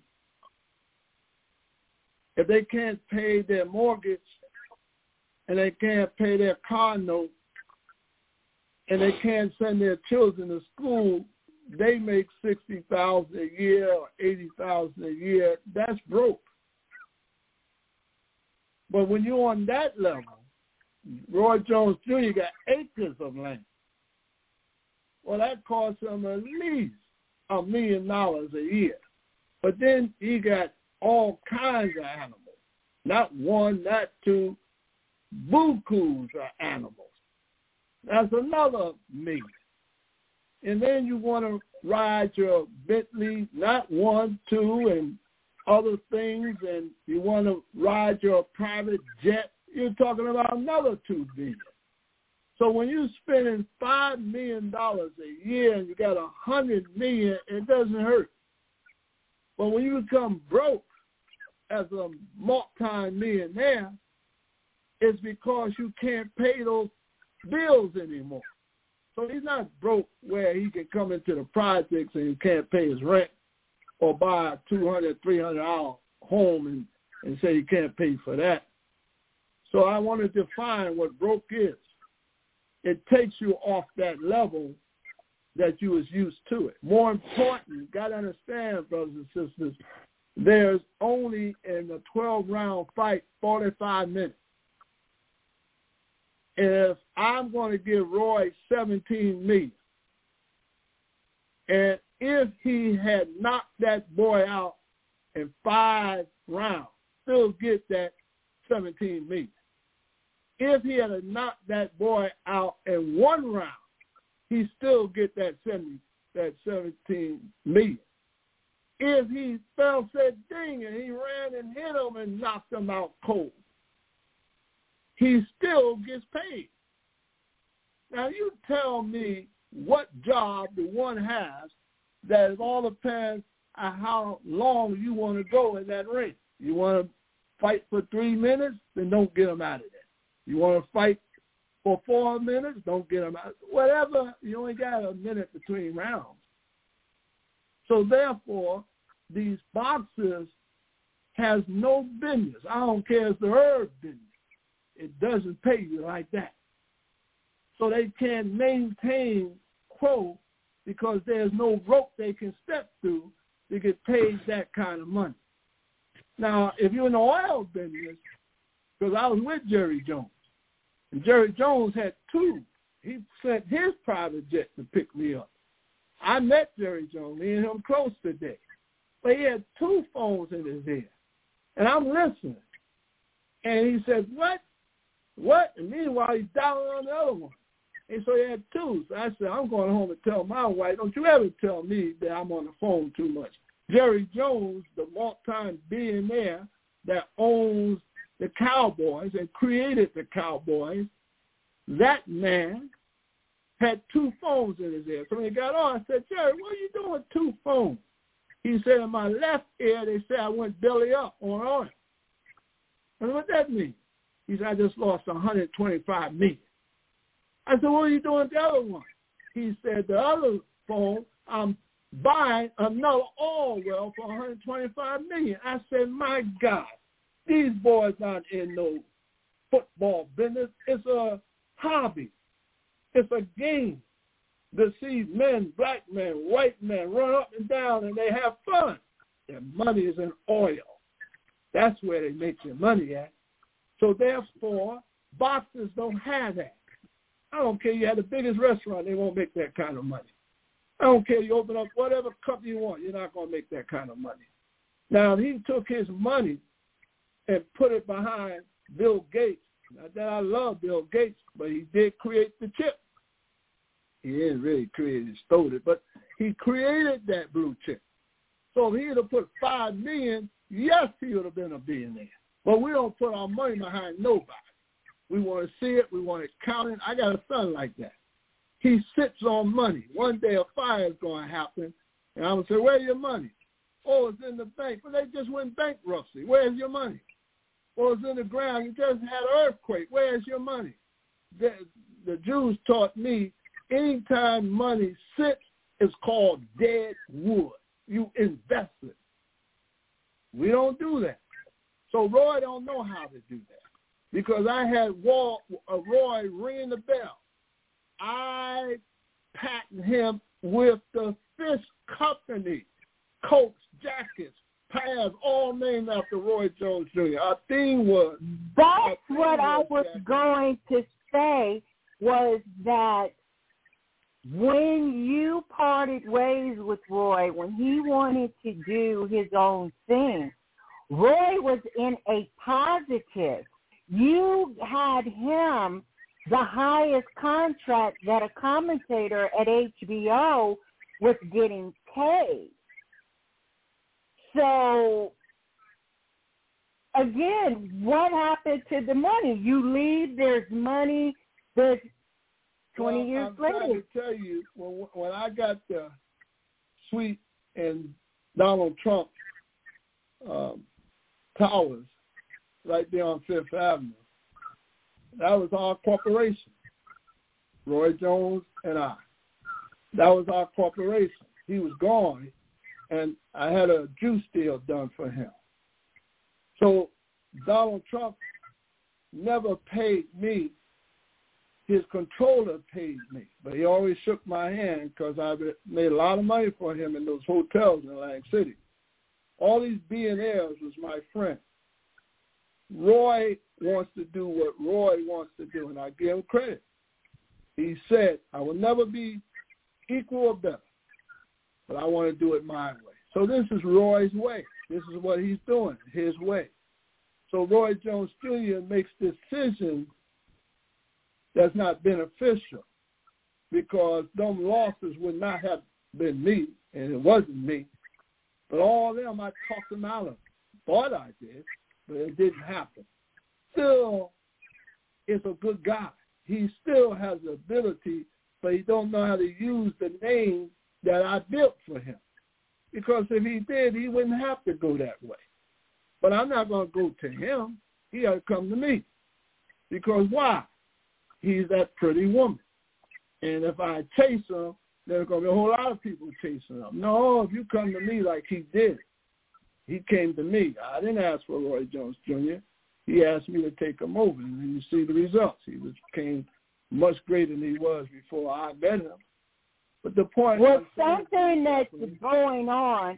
if they can't pay their mortgage and they can't pay their car note and they can't send their children to school, they make $60,000 a year or $80,000 a year. That's broke. But when you're on that level, Roy Jones Jr. got acres of land. Well, that costs him at least $1 million a year. But then he got all kinds of animals. Not one, not two, bukus of animals. That's another million. And then you want to ride your Bentley, not one, two, and other things, and you want to ride your private jet, you're talking about another $2 billion. So when you're spending $5 million a year and you got $100 million, it doesn't hurt. But when you become broke as a multi-millionaire, it's because you can't pay those bills anymore. So he's not broke where he can come into the projects and he can't pay his rent or buy a $200, $300 home and say he can't pay for that. So I want to define what broke is. It takes you off that level that you was used to it. More important, you got to understand, brothers and sisters, there's only in a 12-round fight 45 minutes. And if I'm going to give Roy $17 million, and if he had knocked that boy out in 5 rounds, still get that $17 million. If he had knocked that boy out in 1 round, he still get that $17 million. If he fell, said ding, and he ran and hit him and knocked him out cold, he still gets paid. Now you tell me what job the one has that it all depends on how long you want to go in that race. You want to fight for 3 minutes, then don't get him out of there. You want to fight for 4 minutes, don't get him out. Whatever, you only got a minute between rounds. So therefore, these boxers has no business. I don't care if it's the herb business. It doesn't pay you like that. So they can't maintain quo because there's no rope they can step through to get paid that kind of money. Now, if you're in the oil business, because I was with Jerry Jones, and Jerry Jones had 2. He sent his private jet to pick me up. I met Jerry Jones, me and him close today. But he had 2 phones in his ear. And I'm listening. And he said, what? What? And meanwhile, he's dialing on the other one. And so he had 2. So I said, I'm going home and tell my wife, don't you ever tell me that I'm on the phone too much. Jerry Jones, the multi billionaire that owns the Cowboys and created the Cowboys, that man had 2 phones in his ear. So when he got on, I said, Jerry, what are you doing with 2 phones? He said, in my left ear, they said I went belly up on oil. And what that mean? He said, I just lost $125 million. I said, what are you doing with the other one? He said, the other phone, I'm buying another oil well for $125 million. I said, my God, these boys not in no football business. It's a hobby. It's a game to see men, black men, white men run up and down and they have fun. Their money is in oil. That's where they make their money at. So therefore, boxers don't have that. I don't care you have the biggest restaurant, they won't make that kind of money. I don't care you open up whatever company you want, you're not going to make that kind of money. Now, he took his money and put it behind Bill Gates. Not that I love Bill Gates, but he did create the chip. He didn't really create it, stole it, but he created that blue chip. So if he would have put $5 million, yes, he would have been a billionaire. But we don't put our money behind nobody. We want to see it. We want it counted. I got a son like that. He sits on money. One day a fire is going to happen, and I'm going to say, where's your money? Oh, it's in the bank. But they just went bankruptcy. Where's your money? Oh, it's in the ground. You just had an earthquake. Where's your money? The Jews taught me anytime money sits, it's called dead wood. You invest it. We don't do that. So Roy don't know how to do that because I had Roy ringing the bell. I patented him with the fish company, coats, jackets, pads, all named after Roy Jones Jr. Our theme was... That's what I was going to say, was that when you parted ways with Roy, when he wanted to do his own thing, Roy was in a positive. You had him the highest contract that a commentator at HBO was getting paid. So, again, what happened to the money? You leave, there's money, there's 20 years later. I'm trying to tell you, when I got the suite in Donald Trump Towers right there on Fifth Avenue, that was our corporation, Roy Jones and I. That was our corporation. He was gone, and I had a juice deal done for him. So Donald Trump never paid me. His controller paid me, but he always shook my hand because I made a lot of money for him in those hotels in Atlantic City. All these billionaires was my friend. Roy wants to do what Roy wants to do, and I give him credit. He said, I will never be equal or better, but I want to do it my way. So this is Roy's way. This is what he's doing, his way. So Roy Jones Jr. makes decisions that's not beneficial because them losses would not have been me, and it wasn't me. But all of them, I talked them out of. Thought I did, but it didn't happen. Still is a good guy. He still has the ability, but he don't know how to use the name that I built for him. Because if he did, he wouldn't have to go that way. But I'm not going to go to him. He got to come to me. Because why? He's that pretty woman. And if I chase him, there's going to be a whole lot of people chasing him. No, if you come to me like he did, he came to me. I didn't ask for Roy Jones Jr. He asked me to take him over, and you see the results. He became much greater than he was before I met him. But the point was something that's going on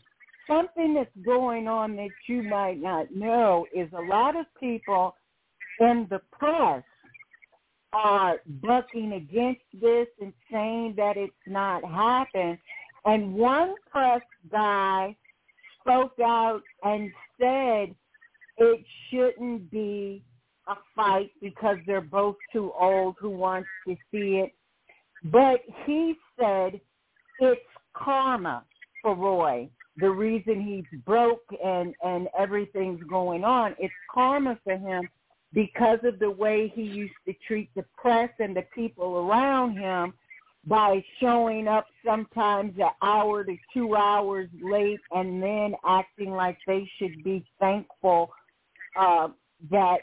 that you might not know is a lot of people in the press are bucking against this and saying that it's not happened. And one press guy spoke out and said it shouldn't be a fight because they're both too old who wants to see it. But he said it's karma for Roy. The reason he's broke and everything's going on, it's karma for him because of the way he used to treat the press and the people around him by showing up sometimes an hour to 2 hours late and then acting like they should be thankful that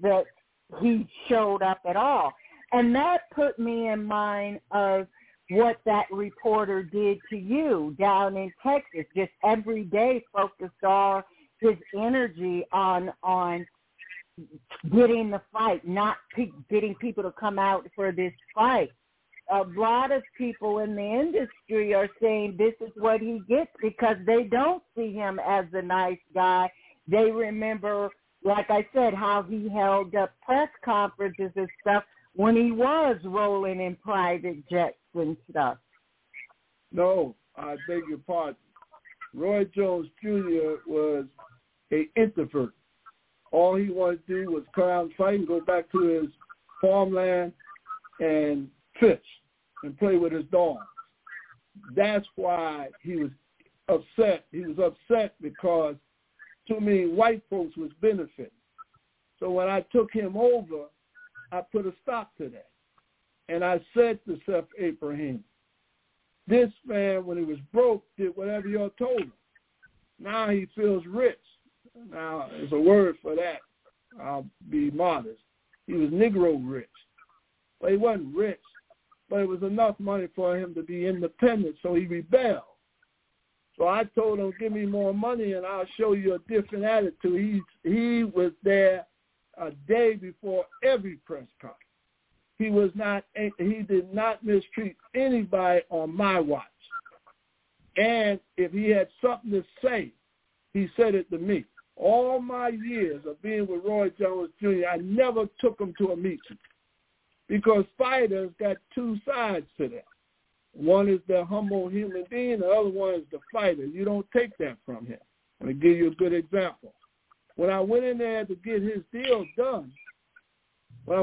he showed up at all. And that put me in mind of what that reporter did to you down in Texas, just every day focused all his energy on getting the fight, not getting people to come out for this fight. A lot of people in the industry are saying this is what he gets because they don't see him as a nice guy. They remember, like I said, how he held up press conferences and stuff when he was rolling in private jets and stuff. No, I beg your pardon. Roy Jones Jr. was an introvert. All he wanted to do was come out and fight and go back to his farmland and fish and play with his dogs. That's why he was upset. He was upset because too many white folks was benefiting. So when I took him over, I put a stop to that. And I said to Seth Abraham, this man, when he was broke, did whatever y'all told him. Now he feels rich. Now, there's a word for that. I'll be modest. He was Negro rich. But he wasn't rich. But it was enough money for him to be independent, so he rebelled. So I told him, give me more money and I'll show you a different attitude. He was there a day before every press conference. He did not mistreat anybody on my watch. And if he had something to say, he said it to me. All my years of being with Roy Jones Jr., I never took him to a meeting because fighters got two sides to that. One is the humble human being, the other one is the fighter. You don't take that from him. I'm going to give you a good example. When I went in there to get his deal done, Roy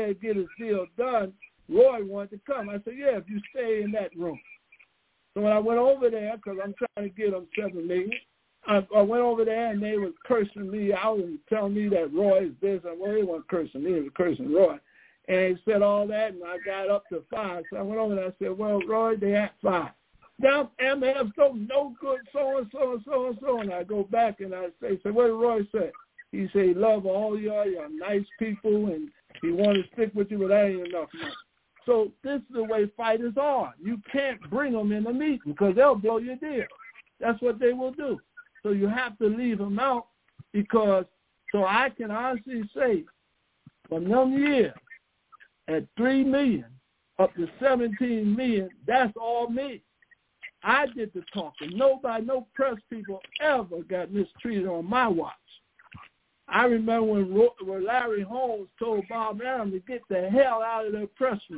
wanted to come. I said, yeah, if you stay in that room. So when I went over there, because I'm trying to get him $7 million, I went over there and they was cursing me out and telling me that Roy is this. Well, they weren't cursing me, they were cursing Roy. And he said all that, and I got up to 5. So I went over there and I said, well, Roy, they at 5. Now, MF, no good, so. And I go back and I say, so what did Roy say? He said he love all y'all, you're nice people, and he want to stick with you, but that ain't enough money. So this is the way fighters are. You can't bring them in a meeting because they'll blow your deal. That's what they will do. So you have to leave them out because, so I can honestly say, from them years, at $3 million up to $17 million, that's all me. I did the talking. Nobody, no press people ever got mistreated on my watch. I remember when Larry Holmes told Bob Arum to get the hell out of the press room.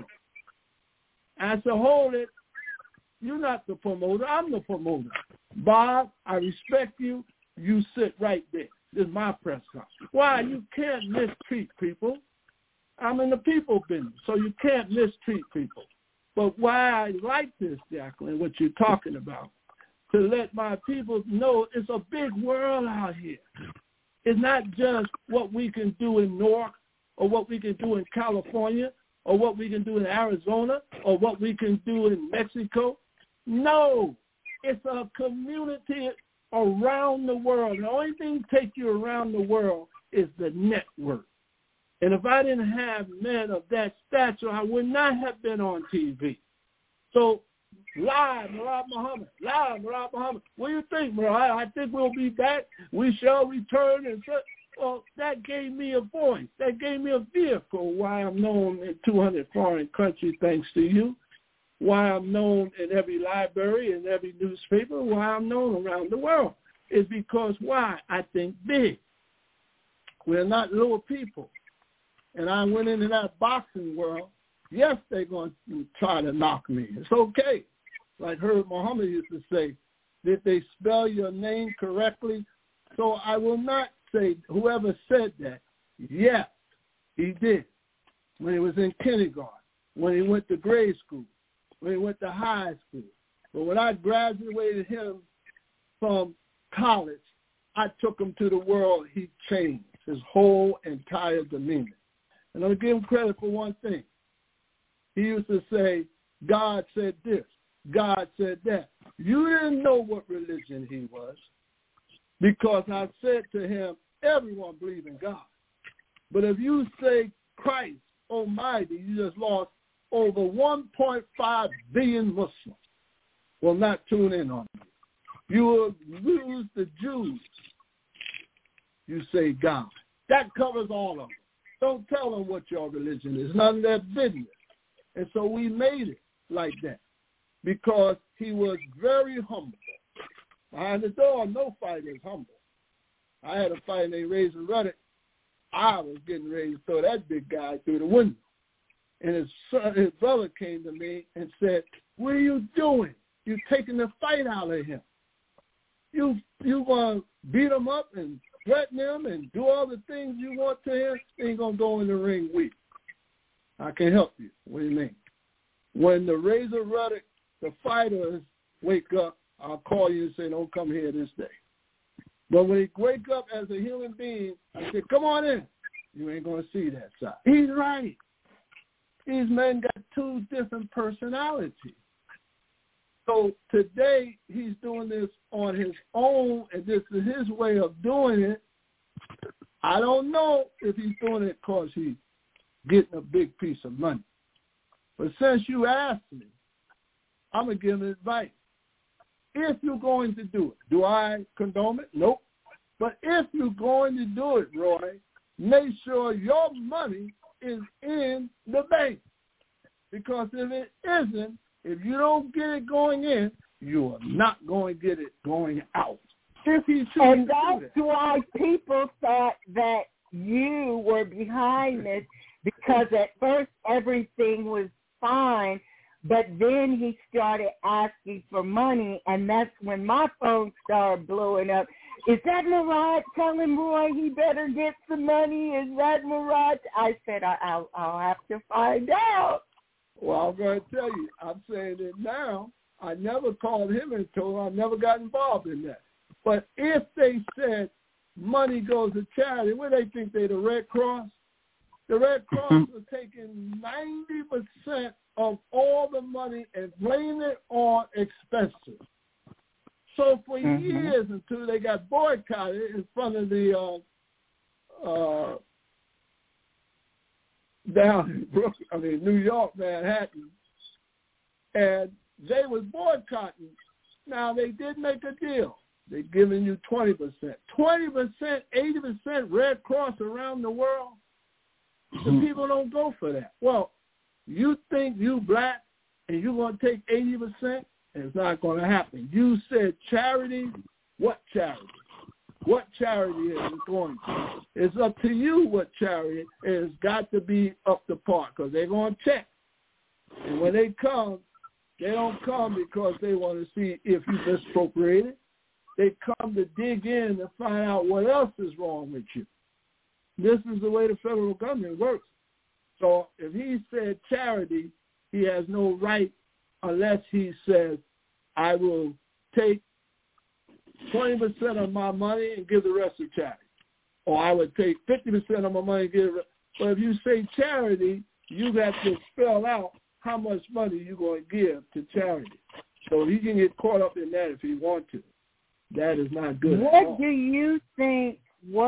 I said, hold it. You're not the promoter. I'm the promoter. Bob, I respect you. You sit right there. This is my press conference. Why? You can't mistreat people. I'm in the people business, so you can't mistreat people. But why I like this, Jacqueline, what you're talking about, to let my people know it's a big world out here. It's not just what we can do in Newark or what we can do in California or what we can do in Arizona or what we can do in Mexico. No, it's a community around the world. The only thing that takes you around the world is the network. And if I didn't have men of that stature, I would not have been on TV. So, live, Murad Muhammad. What do you think, Murad? I think we'll be back. We shall return. And so, well, that gave me a voice. That gave me a vehicle why I'm known in 200 foreign countries thanks to you, why I'm known in every library and every newspaper, why I'm known around the world. Is because why? I think big. We're not little people. And I went into that boxing world. Yes, they're going to try to knock me. It's okay. Like Herb Muhammad used to say, Did they spell your name correctly? So I will not say whoever said that. Yes, he did. When he was in kindergarten, when he went to grade school, when he went to high school. But when I graduated him from college, I took him to the world. He changed his whole entire demeanor. And I'm going to give him credit for one thing. He used to say, God said this, God said that. You didn't know what religion he was because I said to him, everyone believes in God. But if you say Christ Almighty, you just lost over 1.5 billion Muslims will not tune in on you. You will lose the Jews. You say God. That covers all of them. Don't tell them what your religion is. None of their business. And so we made it like that because he was very humble. Behind the door, no fighter is humble. I had a fighter named Razor Ruddock. I was getting ready to throw that big guy through the window. And his brother came to me and said, what are you doing? You're taking the fight out of him. You want to beat him up and threaten him and do all the things you want to him, then you're going to go in the ring weak. I can help you. What do you mean? When the Razor Ruddock, the fighters wake up, I'll call you and say, don't come here this day. But when he wake up as a human being, I say, come on in. You ain't going to see that side. He's right. These men got two different personalities. So today he's doing this on his own, and this is his way of doing it. I don't know if he's doing it because he's getting a big piece of money. But since you asked me, I'm going to give him advice. If you're going to do it, do I condone it? Nope. But if you're going to do it, Roy, make sure your money is in the bank. Because if it isn't, if you don't get it going in, you are not going to get it going out. And that's why people thought that you were behind this, because at first everything was fine, but then he started asking for money, and that's when my phone started blowing up. Is that Murad telling Roy he better get some money? Is that Murad? I said, I'll have to find out. Well, I'm going to tell you, I'm saying it now. I never called him and told him I never got involved in that. But if they said money goes to charity, what do they think they're the Red Cross? The Red Cross was taking 90% of all the money and blaming it on expenses. So for years until they got boycotted in front of the down in New York, Manhattan, and they was boycotting. Now they did make a deal. They're giving you 20%. 20%, 80% Red Cross around the world. The people don't go for that. Well, you think you black and you're going to take 80%? It's not going to happen. You said charity. What charity? What charity is it going to? It's up to you what charity. It's got to be up to par because they're going to check. And when they come, they don't come because they want to see if you misappropriated. They come to dig in and find out what else is wrong with you. This is the way the federal government works. So if he said charity, he has no right unless he says, I will take 20% of my money and give the rest to charity. Or I would take 50% of my money and give the rest. But if you say charity, you have to spell out how much money you're going to give to charity. So he can get caught up in that if he wants to. That is not good. What do you think?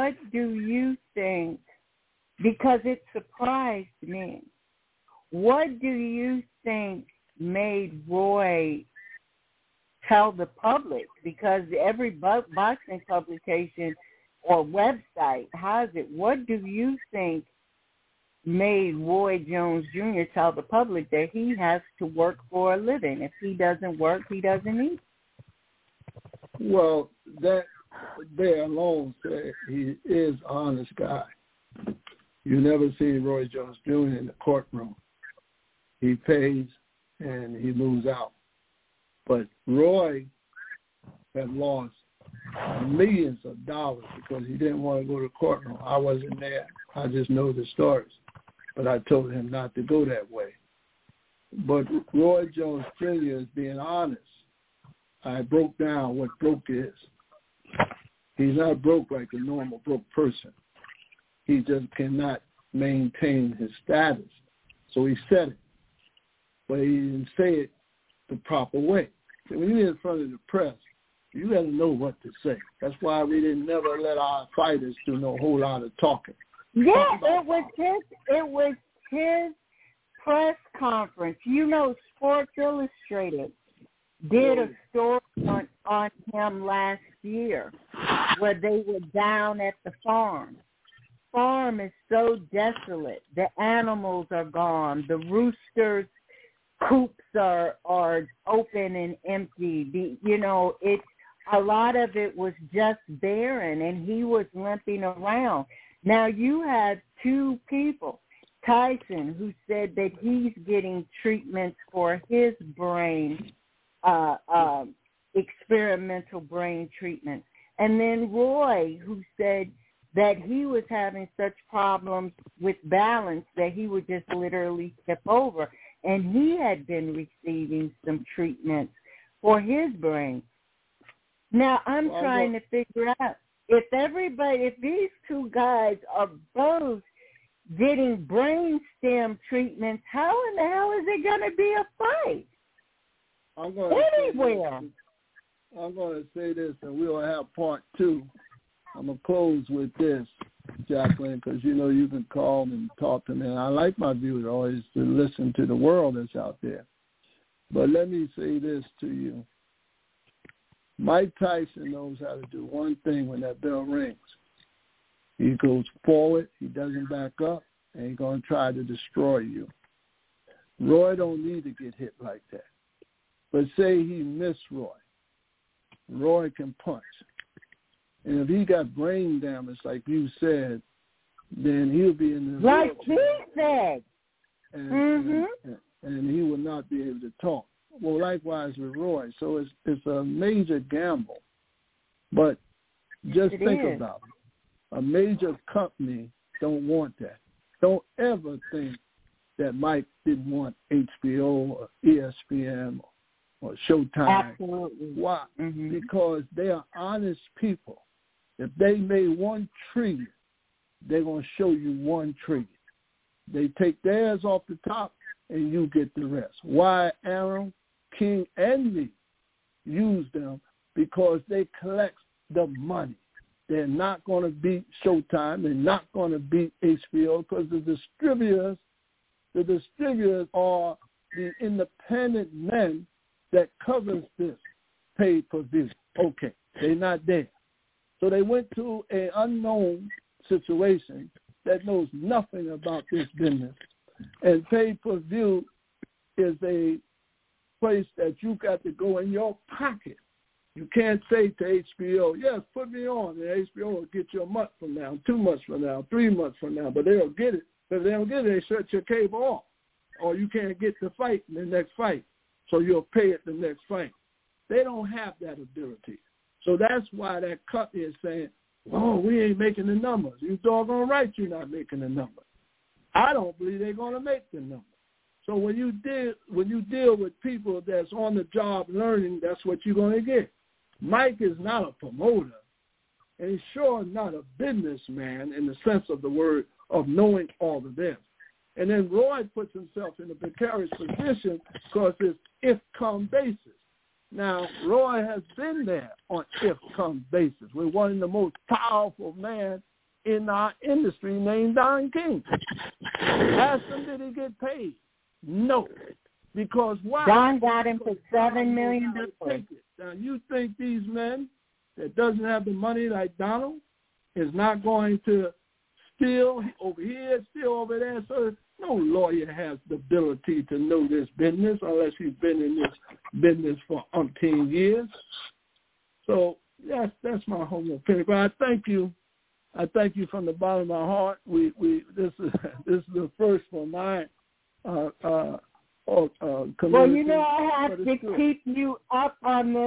Because it surprised me. What do you think made Roy tell the public? Because every boxing publication or website has it. What do you think made Roy Jones Jr. tell the public that he has to work for a living? If he doesn't work, he doesn't eat. Well, that there alone says he is an honest guy. You never see Roy Jones Jr. in the courtroom. He pays and he moves out. But Roy had lost millions of dollars because he didn't want to go to courtroom. I wasn't there. I just know the stories. But I told him not to go that way. But Roy Jones Jr. is being honest. I broke down what broke is. He's not broke like a normal broke person. He just cannot maintain his status. So he said it. But he didn't say it the proper way. So when you're in front of the press, you got to know what to say. That's why we didn't never let our fighters do no whole lot of talking. Yeah, it was his press conference. You know, Sports Illustrated did a story on him last year where they were down at the farm. Farm is so desolate. The animals are gone. The roosters' coops are open and empty. A lot of it was just barren, and he was limping around. Now you have two people, Tyson, who said that he's getting treatments for his brain, experimental brain treatment. And then Roy, who said that he was having such problems with balance that he would just literally tip over. And he had been receiving some treatments for his brain. Now I'm trying to figure out if these two guys are both getting brain stem treatments, how in the hell is it going to be a fight? I'm going to say this, and we'll have part two. I'm going to close with this, Jacqueline, because you can call and talk to me. And I like my viewers always to listen to the world that's out there. But let me say this to you. Mike Tyson knows how to do one thing when that bell rings. He goes forward, he doesn't back up, and he's going to try to destroy you. Roy don't need to get hit like that. But say he missed Roy. Roy can punch. And if he got brain damage, like you said, then he'll be in the like he said. And he will not be able to talk. Well, likewise with Roy. So it's a major gamble. But just think about it. A major company don't want that. Don't ever think that Mike didn't want HBO or ESPN or Showtime. Absolutely. Why? Because they are honest people. If they made $1 trillion, they're going to show you $1 trillion. They take theirs off the top, and you get the rest. Why Aaron, King, and me use them? Because they collect the money. They're not going to beat Showtime. They're not going to beat HBO because the distributors are the independent men that covers this pay-per-view. Okay, they're not there. So they went to an unknown situation that knows nothing about this business. And pay-per-view is a place that you got to go in your pocket. You can't say to HBO, yes, put me on, and HBO will get you a month from now, 2 months from now, 3 months from now, but they'll get it. If they don't get it, they shut your cable off. Or you can't get the fight in the next fight, so you'll pay at the next fight. They don't have that ability. So that's why that company is saying, oh, we ain't making the numbers. You doggone right you're not making the numbers. I don't believe they're going to make the numbers. So when you deal with people that's on the job learning, that's what you're going to get. Mike is not a promoter, and he's sure not a businessman in the sense of the word of knowing all of this. And then Roy puts himself in a precarious position because it's if-come basis. Now, Roy has been there on if-come basis with one of the most powerful men in our industry named Don King. Ask him, did he get paid? No. Because why? Don got him for $7 million. Now, you think these men that doesn't have the money like Donald is not going to steal over here, steal over there? So no lawyer has the ability to know this business unless he's been in this business for umpteen years. So that's my humble opinion. But I thank you. I thank you from the bottom of my heart. This is the first for my community. Well, I have to keep you up on this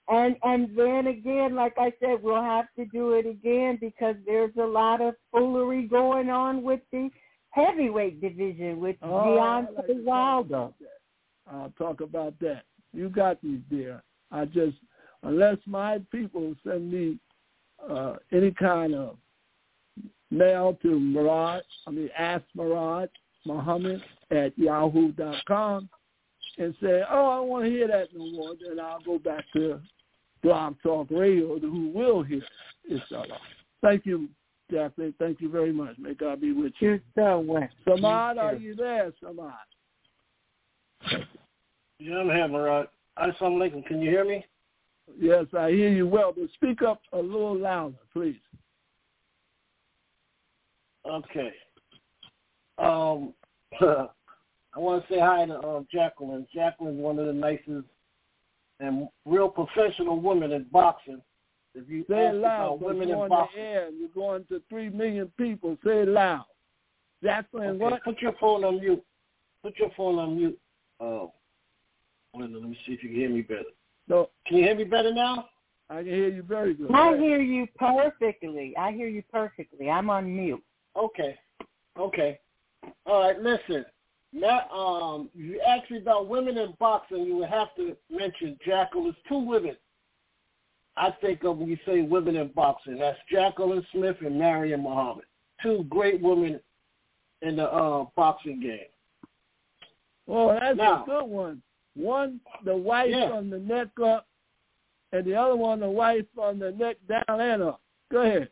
And then again, like I said, we'll have to do it again because there's a lot of foolery going on with the heavyweight division with Deontay Wilder. I'll talk about that. You got me there. Unless my people send me any kind of mail to ask Murad Muhammad at yahoo.com and say, I don't want to hear that no more, then I'll go back to Blog Talk Radio, who will hear it, inshallah. Thank you, Jacqueline. Thank you very much. May God be with you. You're so welcome. Samad, are you there, Samad? Yeah, I'm here, Murad. Assalamu alaikum. Can you hear me? Yes, I hear you well, but speak up a little louder, please. Okay. I want to say hi to Jacqueline. Jacqueline's one of the nicest and real professional women in boxing. If you say ask it loud, about women in on boxing, the air, you're going to 3 million people. Say it loud. Jacqueline, okay, what? Put your phone on mute. Let me see if you can hear me better. No. Can you hear me better now? I can hear you very good. I hear you perfectly. I'm on mute. Okay. All right, listen. Now, you asked me about women in boxing, you would have to mention Jacqueline's two women. I think of when you say women in boxing. That's Jacqueline Smith and Mariam Muhammad. Two great women in the boxing game. Well, that's a good one. One, the wife from the neck up, and the other one, the wife from the neck down and up. Go ahead.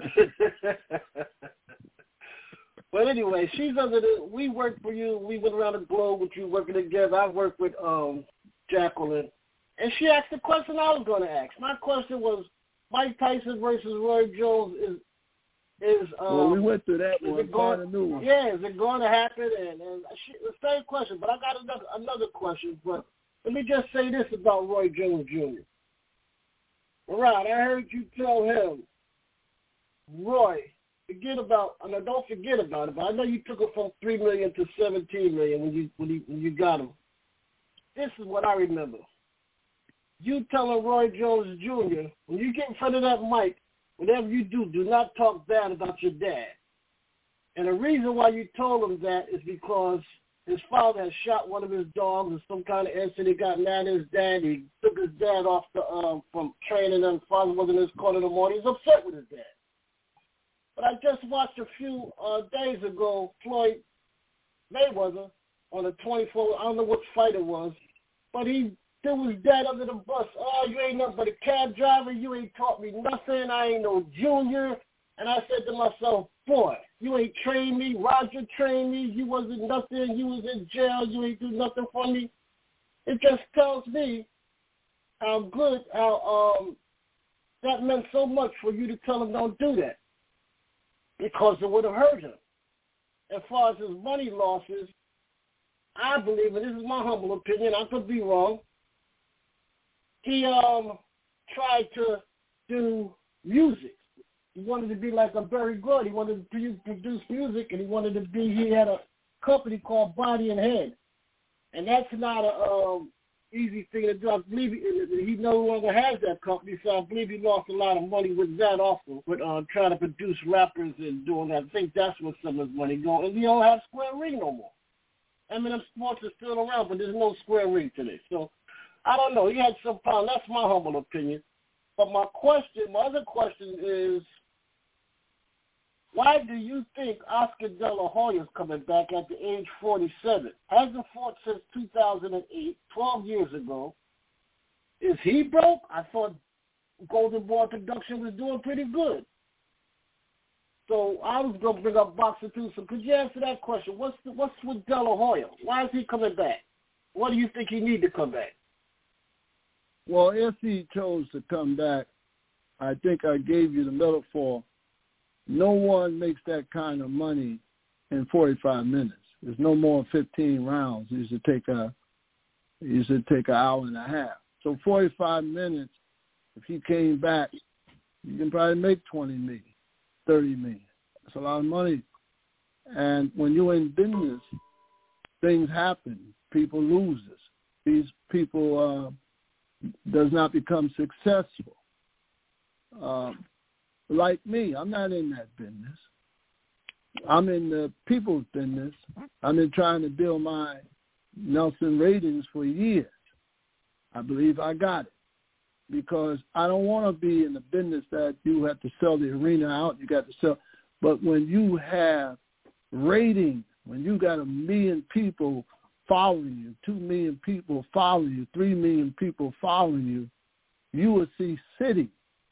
But anyway, she's we worked for you. We went around the globe with you working together. I worked with Jacqueline. And she asked the question I was going to ask. My question was, Mike Tyson versus Roy Jones is well, we went through that one. A new one. Yeah, is it going to happen? And the same question, but I got another question. But let me just say this about Roy Jones Jr. Right, I heard you tell him, Roy, don't forget about it, but I know you took it from $3 million to $17 million when you got him. This is what I remember. You telling Roy Jones Jr., when you get in front of that mic, whatever you do not talk bad about your dad. And the reason why you told him that is because his father had shot one of his dogs in some kind of incident. He got mad at his dad. He took his dad off from training, and his father wasn't in his corner no more. He was upset with his dad. But I just watched a few days ago Floyd Mayweather on a 24, I don't know which fight it was, but he threw his dad under the bus. Oh, you ain't nothing but a cab driver. You ain't taught me nothing. I ain't no junior. And I said to myself, boy, you ain't trained me. Roger trained me. You wasn't nothing. You was in jail. You ain't do nothing for me. It just tells me how that meant so much for you to tell him don't do that, because it would have hurt him. As far as his money losses, I believe, and this is my humble opinion, I could be wrong, he tried to do music. He wanted to be like a Berry Gordy. He wanted to produce music, and he had a company called Body and Head. And that's not a easy thing to do. I believe he no longer has that company, so I believe he lost a lot of money with that also, with trying to produce rappers and doing that. I think that's where some of his money going. And he don't have Square Ring no more. Eminem Sports is still around, but there's no Square Ring today. So I don't know. He had some problem. That's my humble opinion. But my other question is, why do you think Oscar De La Hoya is coming back at the age 47? Hasn't fought since 2008, 12 years ago. Is he broke? I thought Golden Boy Production was doing pretty good. So I was going to bring up boxing too. So could you answer that question? What's with De La Hoya? Why is he coming back? What do you think he need to come back? Well, if he chose to come back, I think I gave you the metaphor. No one makes that kind of money in 45 minutes. There's no more 15 rounds. It used to take an hour and a half. So 45 minutes, if he came back, you can probably make 20 million, 30 million. That's a lot of money. And when you're in business, things happen. People lose this. These people does not become successful. Like me, I'm not in that business. I'm in the people's business. I've been trying to build my Nelson ratings for years. I believe I got it because I don't want to be in the business that you have to sell the arena out. You got to sell. But when you have ratings, when you got 1 million people following you, 2 million people following you, 3 million people following you, you will see cities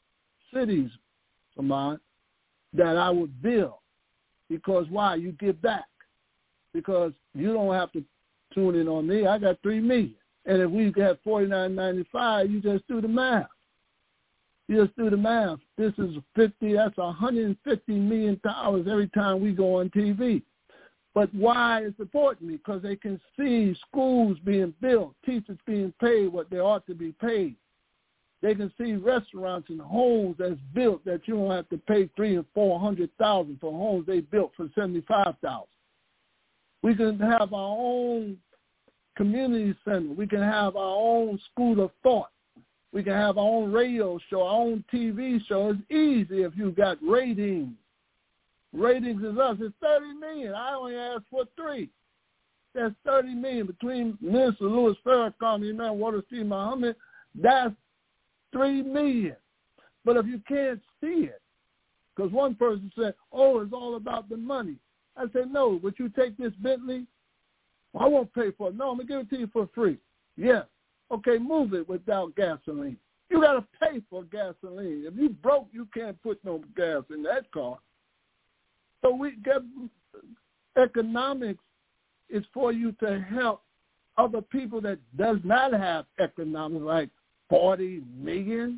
of mine that I would build. Because why? You give back. Because you don't have to tune in on me. I got 3 million. And if we have $49.95, you just do the math. You just do the math. This is 50, that's $150 million every time we go on TV. But why is it important? Because they can see schools being built, teachers being paid what they ought to be paid. They can see restaurants and homes that's built that you don't have to pay $300,000 and $400,000 for homes they built for $75,000. We can have our own community center. We can have our own school of thought. We can have our own radio show, our own TV show. It's easy if you got ratings. Ratings is us. It's 30 million. I only asked for 3. That's 30 million between Minister Louis Farrakhan, Imam Waterstream Muhammad. That's 3 million. But if you can't see it, because one person said, oh, it's all about the money. I said, no, would you take this Bentley? Well, I won't pay for it. No, I'm going to give it to you for free. Yes. Okay, move it without gasoline. You got to pay for gasoline. If you broke, you can't put no gas in that car. So we get economics is for you to help other people that does not have economics, like 40 million.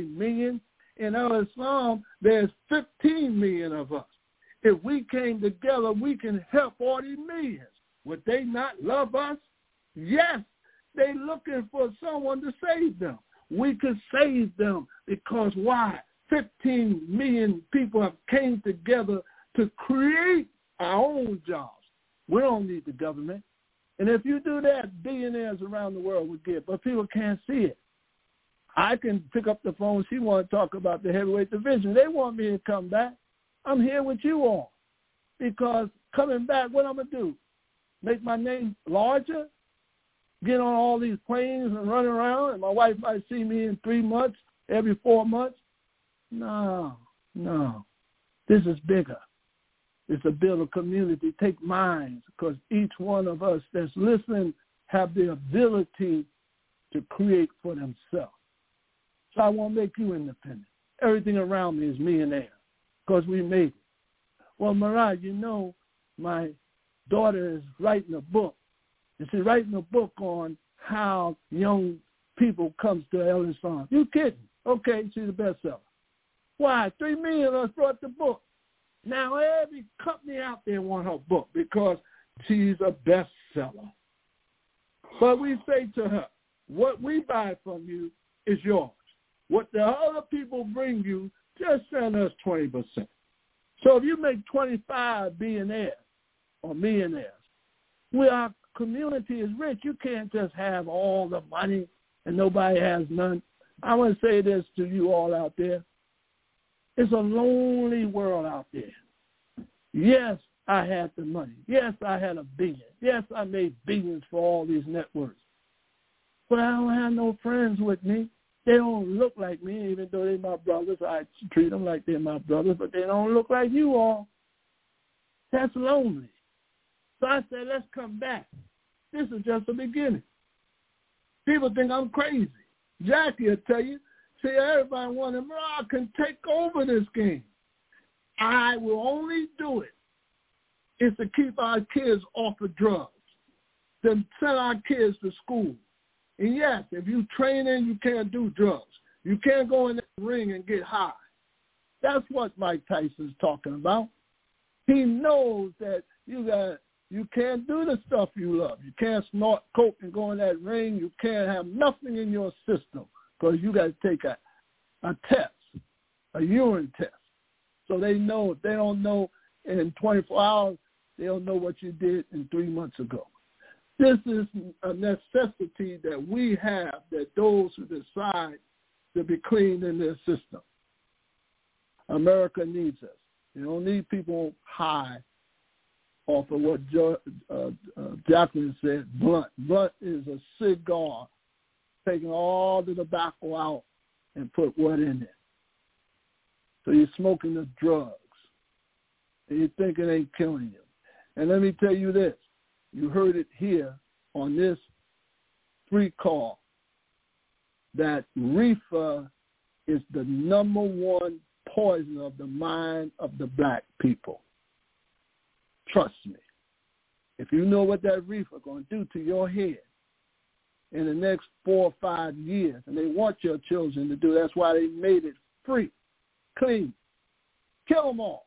In Al-Islam, there's 15 million of us. If we came together, we can help 40 million. Would they not love us? Yes. They're looking for someone to save them. We could save them because why? 15 million people have came together to create our own jobs. We don't need the government. And if you do that, billionaires around the world would get, but people can't see it. I can pick up the phone. She want to talk about the heavyweight division. They want me to come back. I'm here with you all. Because coming back, what I'm going to do? Make my name larger? Get on all these planes and run around? And my wife might see me in 3 months, every 4 months? No. This is bigger. It's to build a community. Take minds, because each one of us that's listening have the ability to create for themselves. So I want to make you independent. Everything around me is millionaire because we made it. Well, Mariah, you know, my daughter is writing a book. And she's writing a book on how young people comes to Al-Islam. You kidding? Okay, she's a bestseller. Why? 3 million of us brought the book. Now every company out there want her book because she's a bestseller. But we say to her, what we buy from you is yours. What the other people bring you, just send us 20%. So if you make 25 billionaires or millionaires, our community is rich. You can't just have all the money and nobody has none. I want to say this to you all out there. It's a lonely world out there. Yes, I had the money. Yes, I had $1 billion. Yes, I made billions for all these networks. But I don't have no friends with me. They don't look like me, even though they're my brothers. I treat them like they're my brothers, but they don't look like you all. That's lonely. So I said, let's come back. This is just the beginning. People think I'm crazy. Jackie will tell you, see, everybody wanted, I can take over this game. I will only do it is to keep our kids off of drugs, to send our kids to school. And yes, if you train in, you can't do drugs. You can't go in that ring and get high. That's what Mike Tyson's talking about. He knows that you can't do the stuff you love. You can't snort coke and go in that ring. You can't have nothing in your system because you got to take a test, a urine test. So they know. If they don't know in 24 hours, they don't know what you did in 3 months ago. This is a necessity that we have, that those who decide to be clean in their system. America needs us. You don't need people high off of what Jacqueline said, blunt. Blunt is a cigar, taking all the tobacco out and put what in it. So you're smoking the drugs, and you think it ain't killing you. And let me tell you this. You heard it here on this free call that reefer is the number one poison of the mind of the black people. Trust me. If you know what that reefer going to do to your head in the next 4 or 5 years, and they want your children to do, that's why they made it free, clean. Kill them all.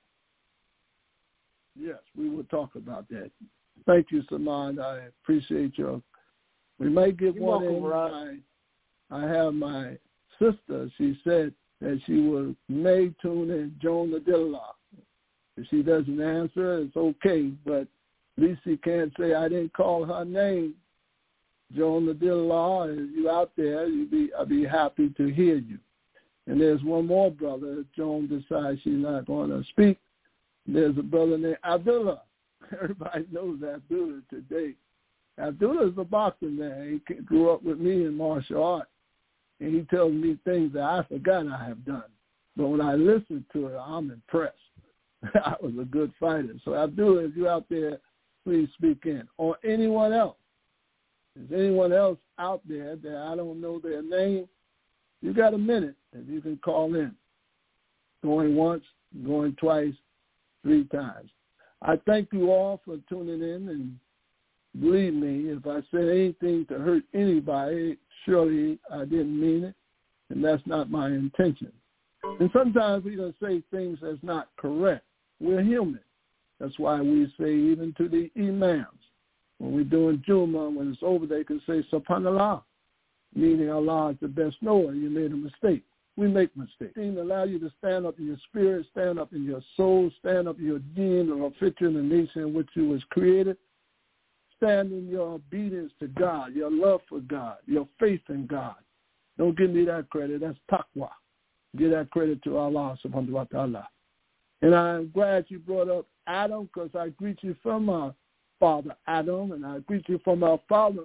Yes, we will talk about that. Thank you, Samad. I appreciate your. We might get one in. I have my sister. She said that she may tune in Joan Ladilla. If she doesn't answer, it's okay. But at least she can't say I didn't call her name. Joan Ladilla, if you out there, I'd be happy to hear you. And there's one more brother. If Joan decides she's not going to speak, there's a brother named Abdullah. Everybody knows Abdullah today. Abdullah is a boxing man. He grew up with me in martial arts, and he tells me things that I forgot I have done. But when I listen to it, I'm impressed. I was a good fighter. So Abdullah, if you're out there, please speak in. Or anyone else. Is anyone else out there that I don't know their name? You got a minute if you can call in. Going once, going twice, 3 times. I thank you all for tuning in, and believe me, if I said anything to hurt anybody, surely I didn't mean it, and that's not my intention. And sometimes we're going to say things that's not correct. We're human. That's why we say even to the imams, when we're doing Juma, when it's over, they can say Subhanallah, meaning Allah is the best knower. You made a mistake. We make mistakes. It allow you to stand up in your spirit, stand up in your soul, stand up in your deen or fitr in the nation in which you was created. Stand in your obedience to God, your love for God, your faith in God. Don't give me that credit. That's taqwa. Give that credit to Allah subhanahu wa ta'ala. And I'm glad you brought up Adam, because I greet you from our father Adam, and I greet you from our father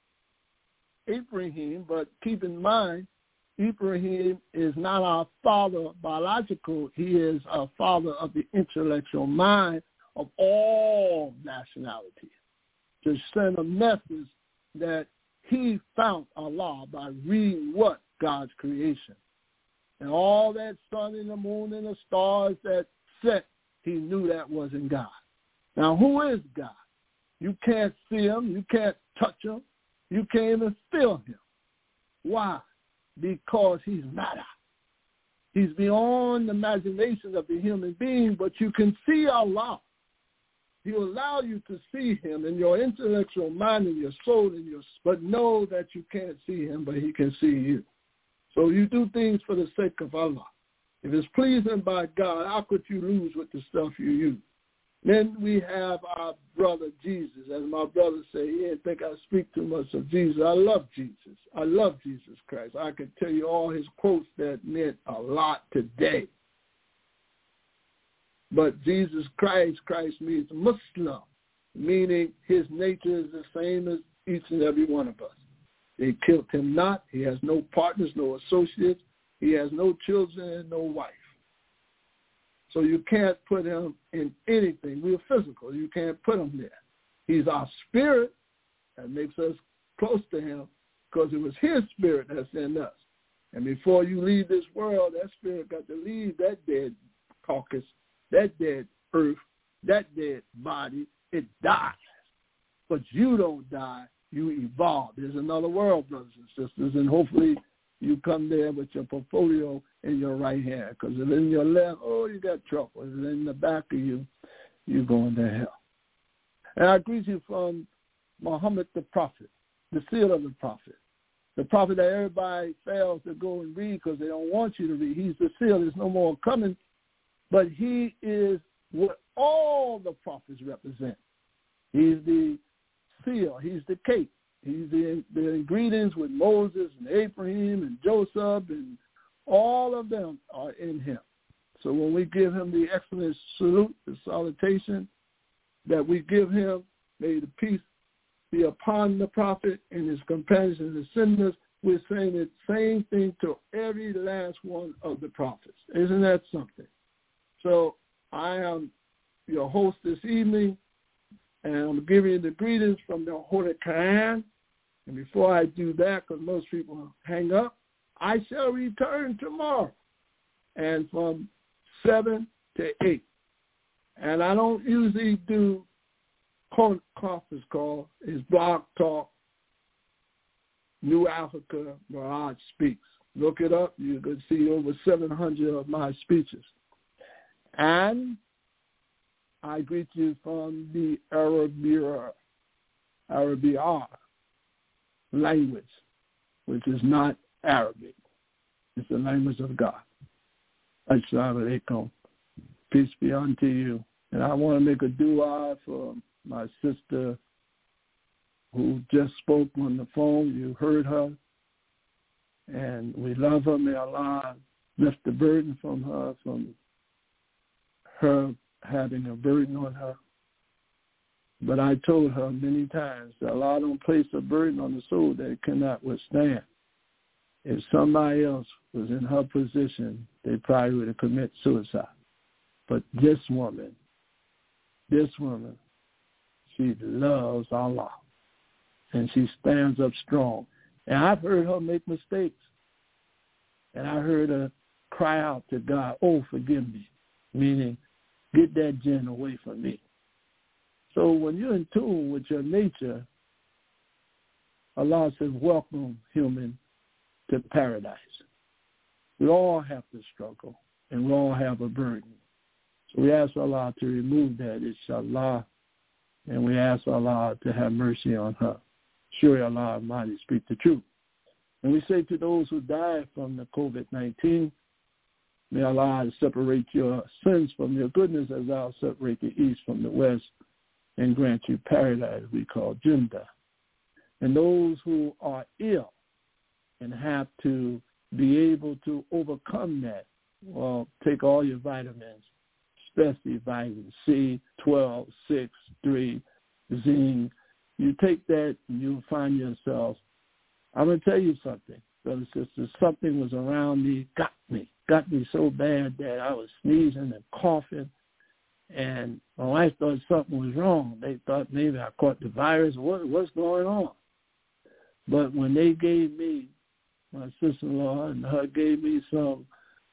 Ibrahim. But keep in mind, Ibrahim is not our father biological. He is our father of the intellectual mind of all nationalities, to send a message that he found Allah by reading what? God's creation. And all that sun and the moon and the stars that set, he knew that wasn't God. Now, who is God? You can't see him. You can't touch him. You can't even feel him. Why? Because he's nada. He's beyond the imagination of the human being, but you can see Allah. He'll allow you to see him in your intellectual mind and your soul and but know that you can't see him, but he can see you. So you do things for the sake of Allah. If it's pleasing by God, how could you lose with the stuff you use? Then we have our brother Jesus. As my brother said, he didn't think I speak too much of Jesus. I love Jesus. I love Jesus Christ. I could tell you all his quotes that meant a lot today. But Jesus Christ means Muslim, meaning his nature is the same as each and every one of us. They killed him not. He has no partners, no associates. He has no children and no wife. So you can't put him in anything. We're physical. You can't put him there. He's our spirit that makes us close to him, because it was his spirit that's in us. And before you leave this world, that spirit got to leave that dead carcass, that dead earth, that dead body. It dies. But you don't die. You evolve. There's another world, brothers and sisters, and hopefully you come there with your portfolio in your right hand, because if it's in your left, you got trouble. If it's in the back of you, you're going to hell. And I greet you from Muhammad the prophet, the seal of the prophet that everybody fails to go and read because they don't want you to read. He's the seal. There's no more coming. But he is what all the prophets represent. He's the field. He's the cake. He's the ingredients with Moses and Abraham and Joseph, and all of them are in him. So when we give him the excellent salute, the salutation that we give him, may the peace be upon the prophet and his companions and the sinners, we're saying the same thing to every last one of the prophets. Isn't that something? So I am your host this evening, and I'm giving you the greetings from the Holy Quran. And before I do that, because most people hang up, I shall return tomorrow, and from 7 to 8. And I don't usually do conference call. It's Blog Talk, New Africa, Mirage Speaks. Look it up. You can see over 700 of my speeches. And I greet you from the Arabic language, which is not Arabic. It's the language of God. Assalamu alaikum. Peace be unto you. And I want to make a dua for my sister who just spoke on the phone. You heard her. And we love her. May Allah lift the burden from her having a burden on her. But I told her many times that Allah don't place a burden on the soul that it cannot withstand. If somebody else was in her position, they probably would have committed suicide. But this woman, she loves Allah. And she stands up strong. And I've heard her make mistakes. And I heard her cry out to God, oh, forgive me, meaning get that jinn away from me. So when you're in tune with your nature, Allah says, welcome, human, to paradise. We all have to struggle, and we all have a burden. So we ask Allah to remove that, inshallah, and we ask Allah to have mercy on her. Surely Allah Almighty speak the truth. And we say to those who died from the COVID-19, may Allah separate your sins from your goodness as I'll separate the east from the west and grant you paradise we call Jannah. And those who are ill and have to be able to overcome that, well, take all your vitamins, especially vitamin C, 12, 6, 3, zinc. You take that and you'll find yourself. I'm going to tell you something, brothers and sisters. Something was around me, got me so bad that I was sneezing and coughing. And my wife thought something was wrong. They thought maybe I caught the virus. What's going on? But when they gave me, my sister-in-law and her gave me some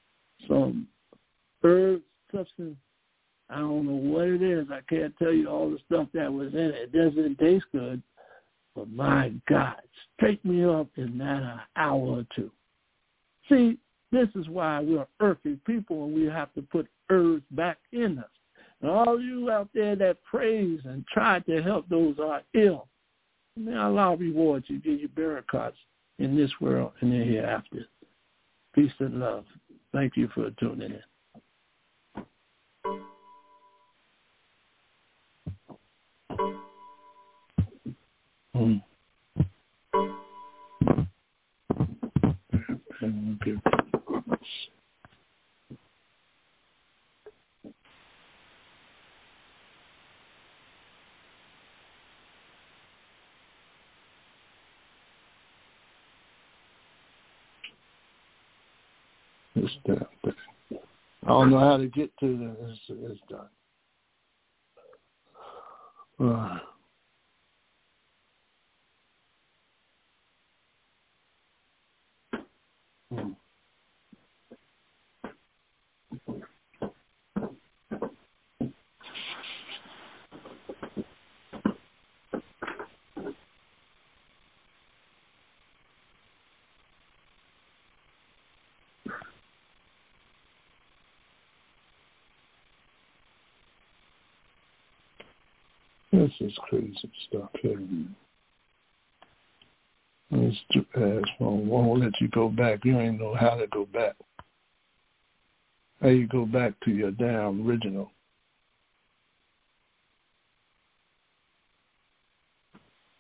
herb substance, I don't know what it is. I can't tell you all the stuff that was in it. It doesn't taste good. But my God, straighten me up in that an hour or two. See, this is why we're earthly people and we have to put herbs back in us. And all you out there that praise and try to help those who are ill, may Allah reward you, give you barakats in this world and in hereafter. Peace and love. Thank you for tuning in. It's done. I don't know how to get to this. It's done. This is crazy stuff here. This stupid-ass phone won't let you go back. You ain't know how to go back. How you go back to your damn original?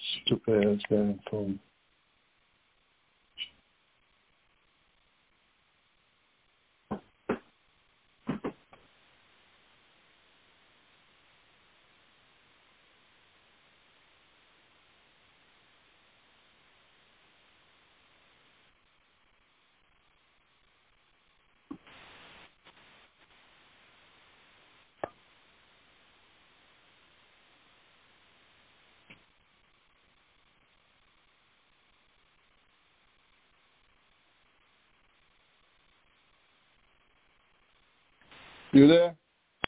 Stupid ass phone. You there?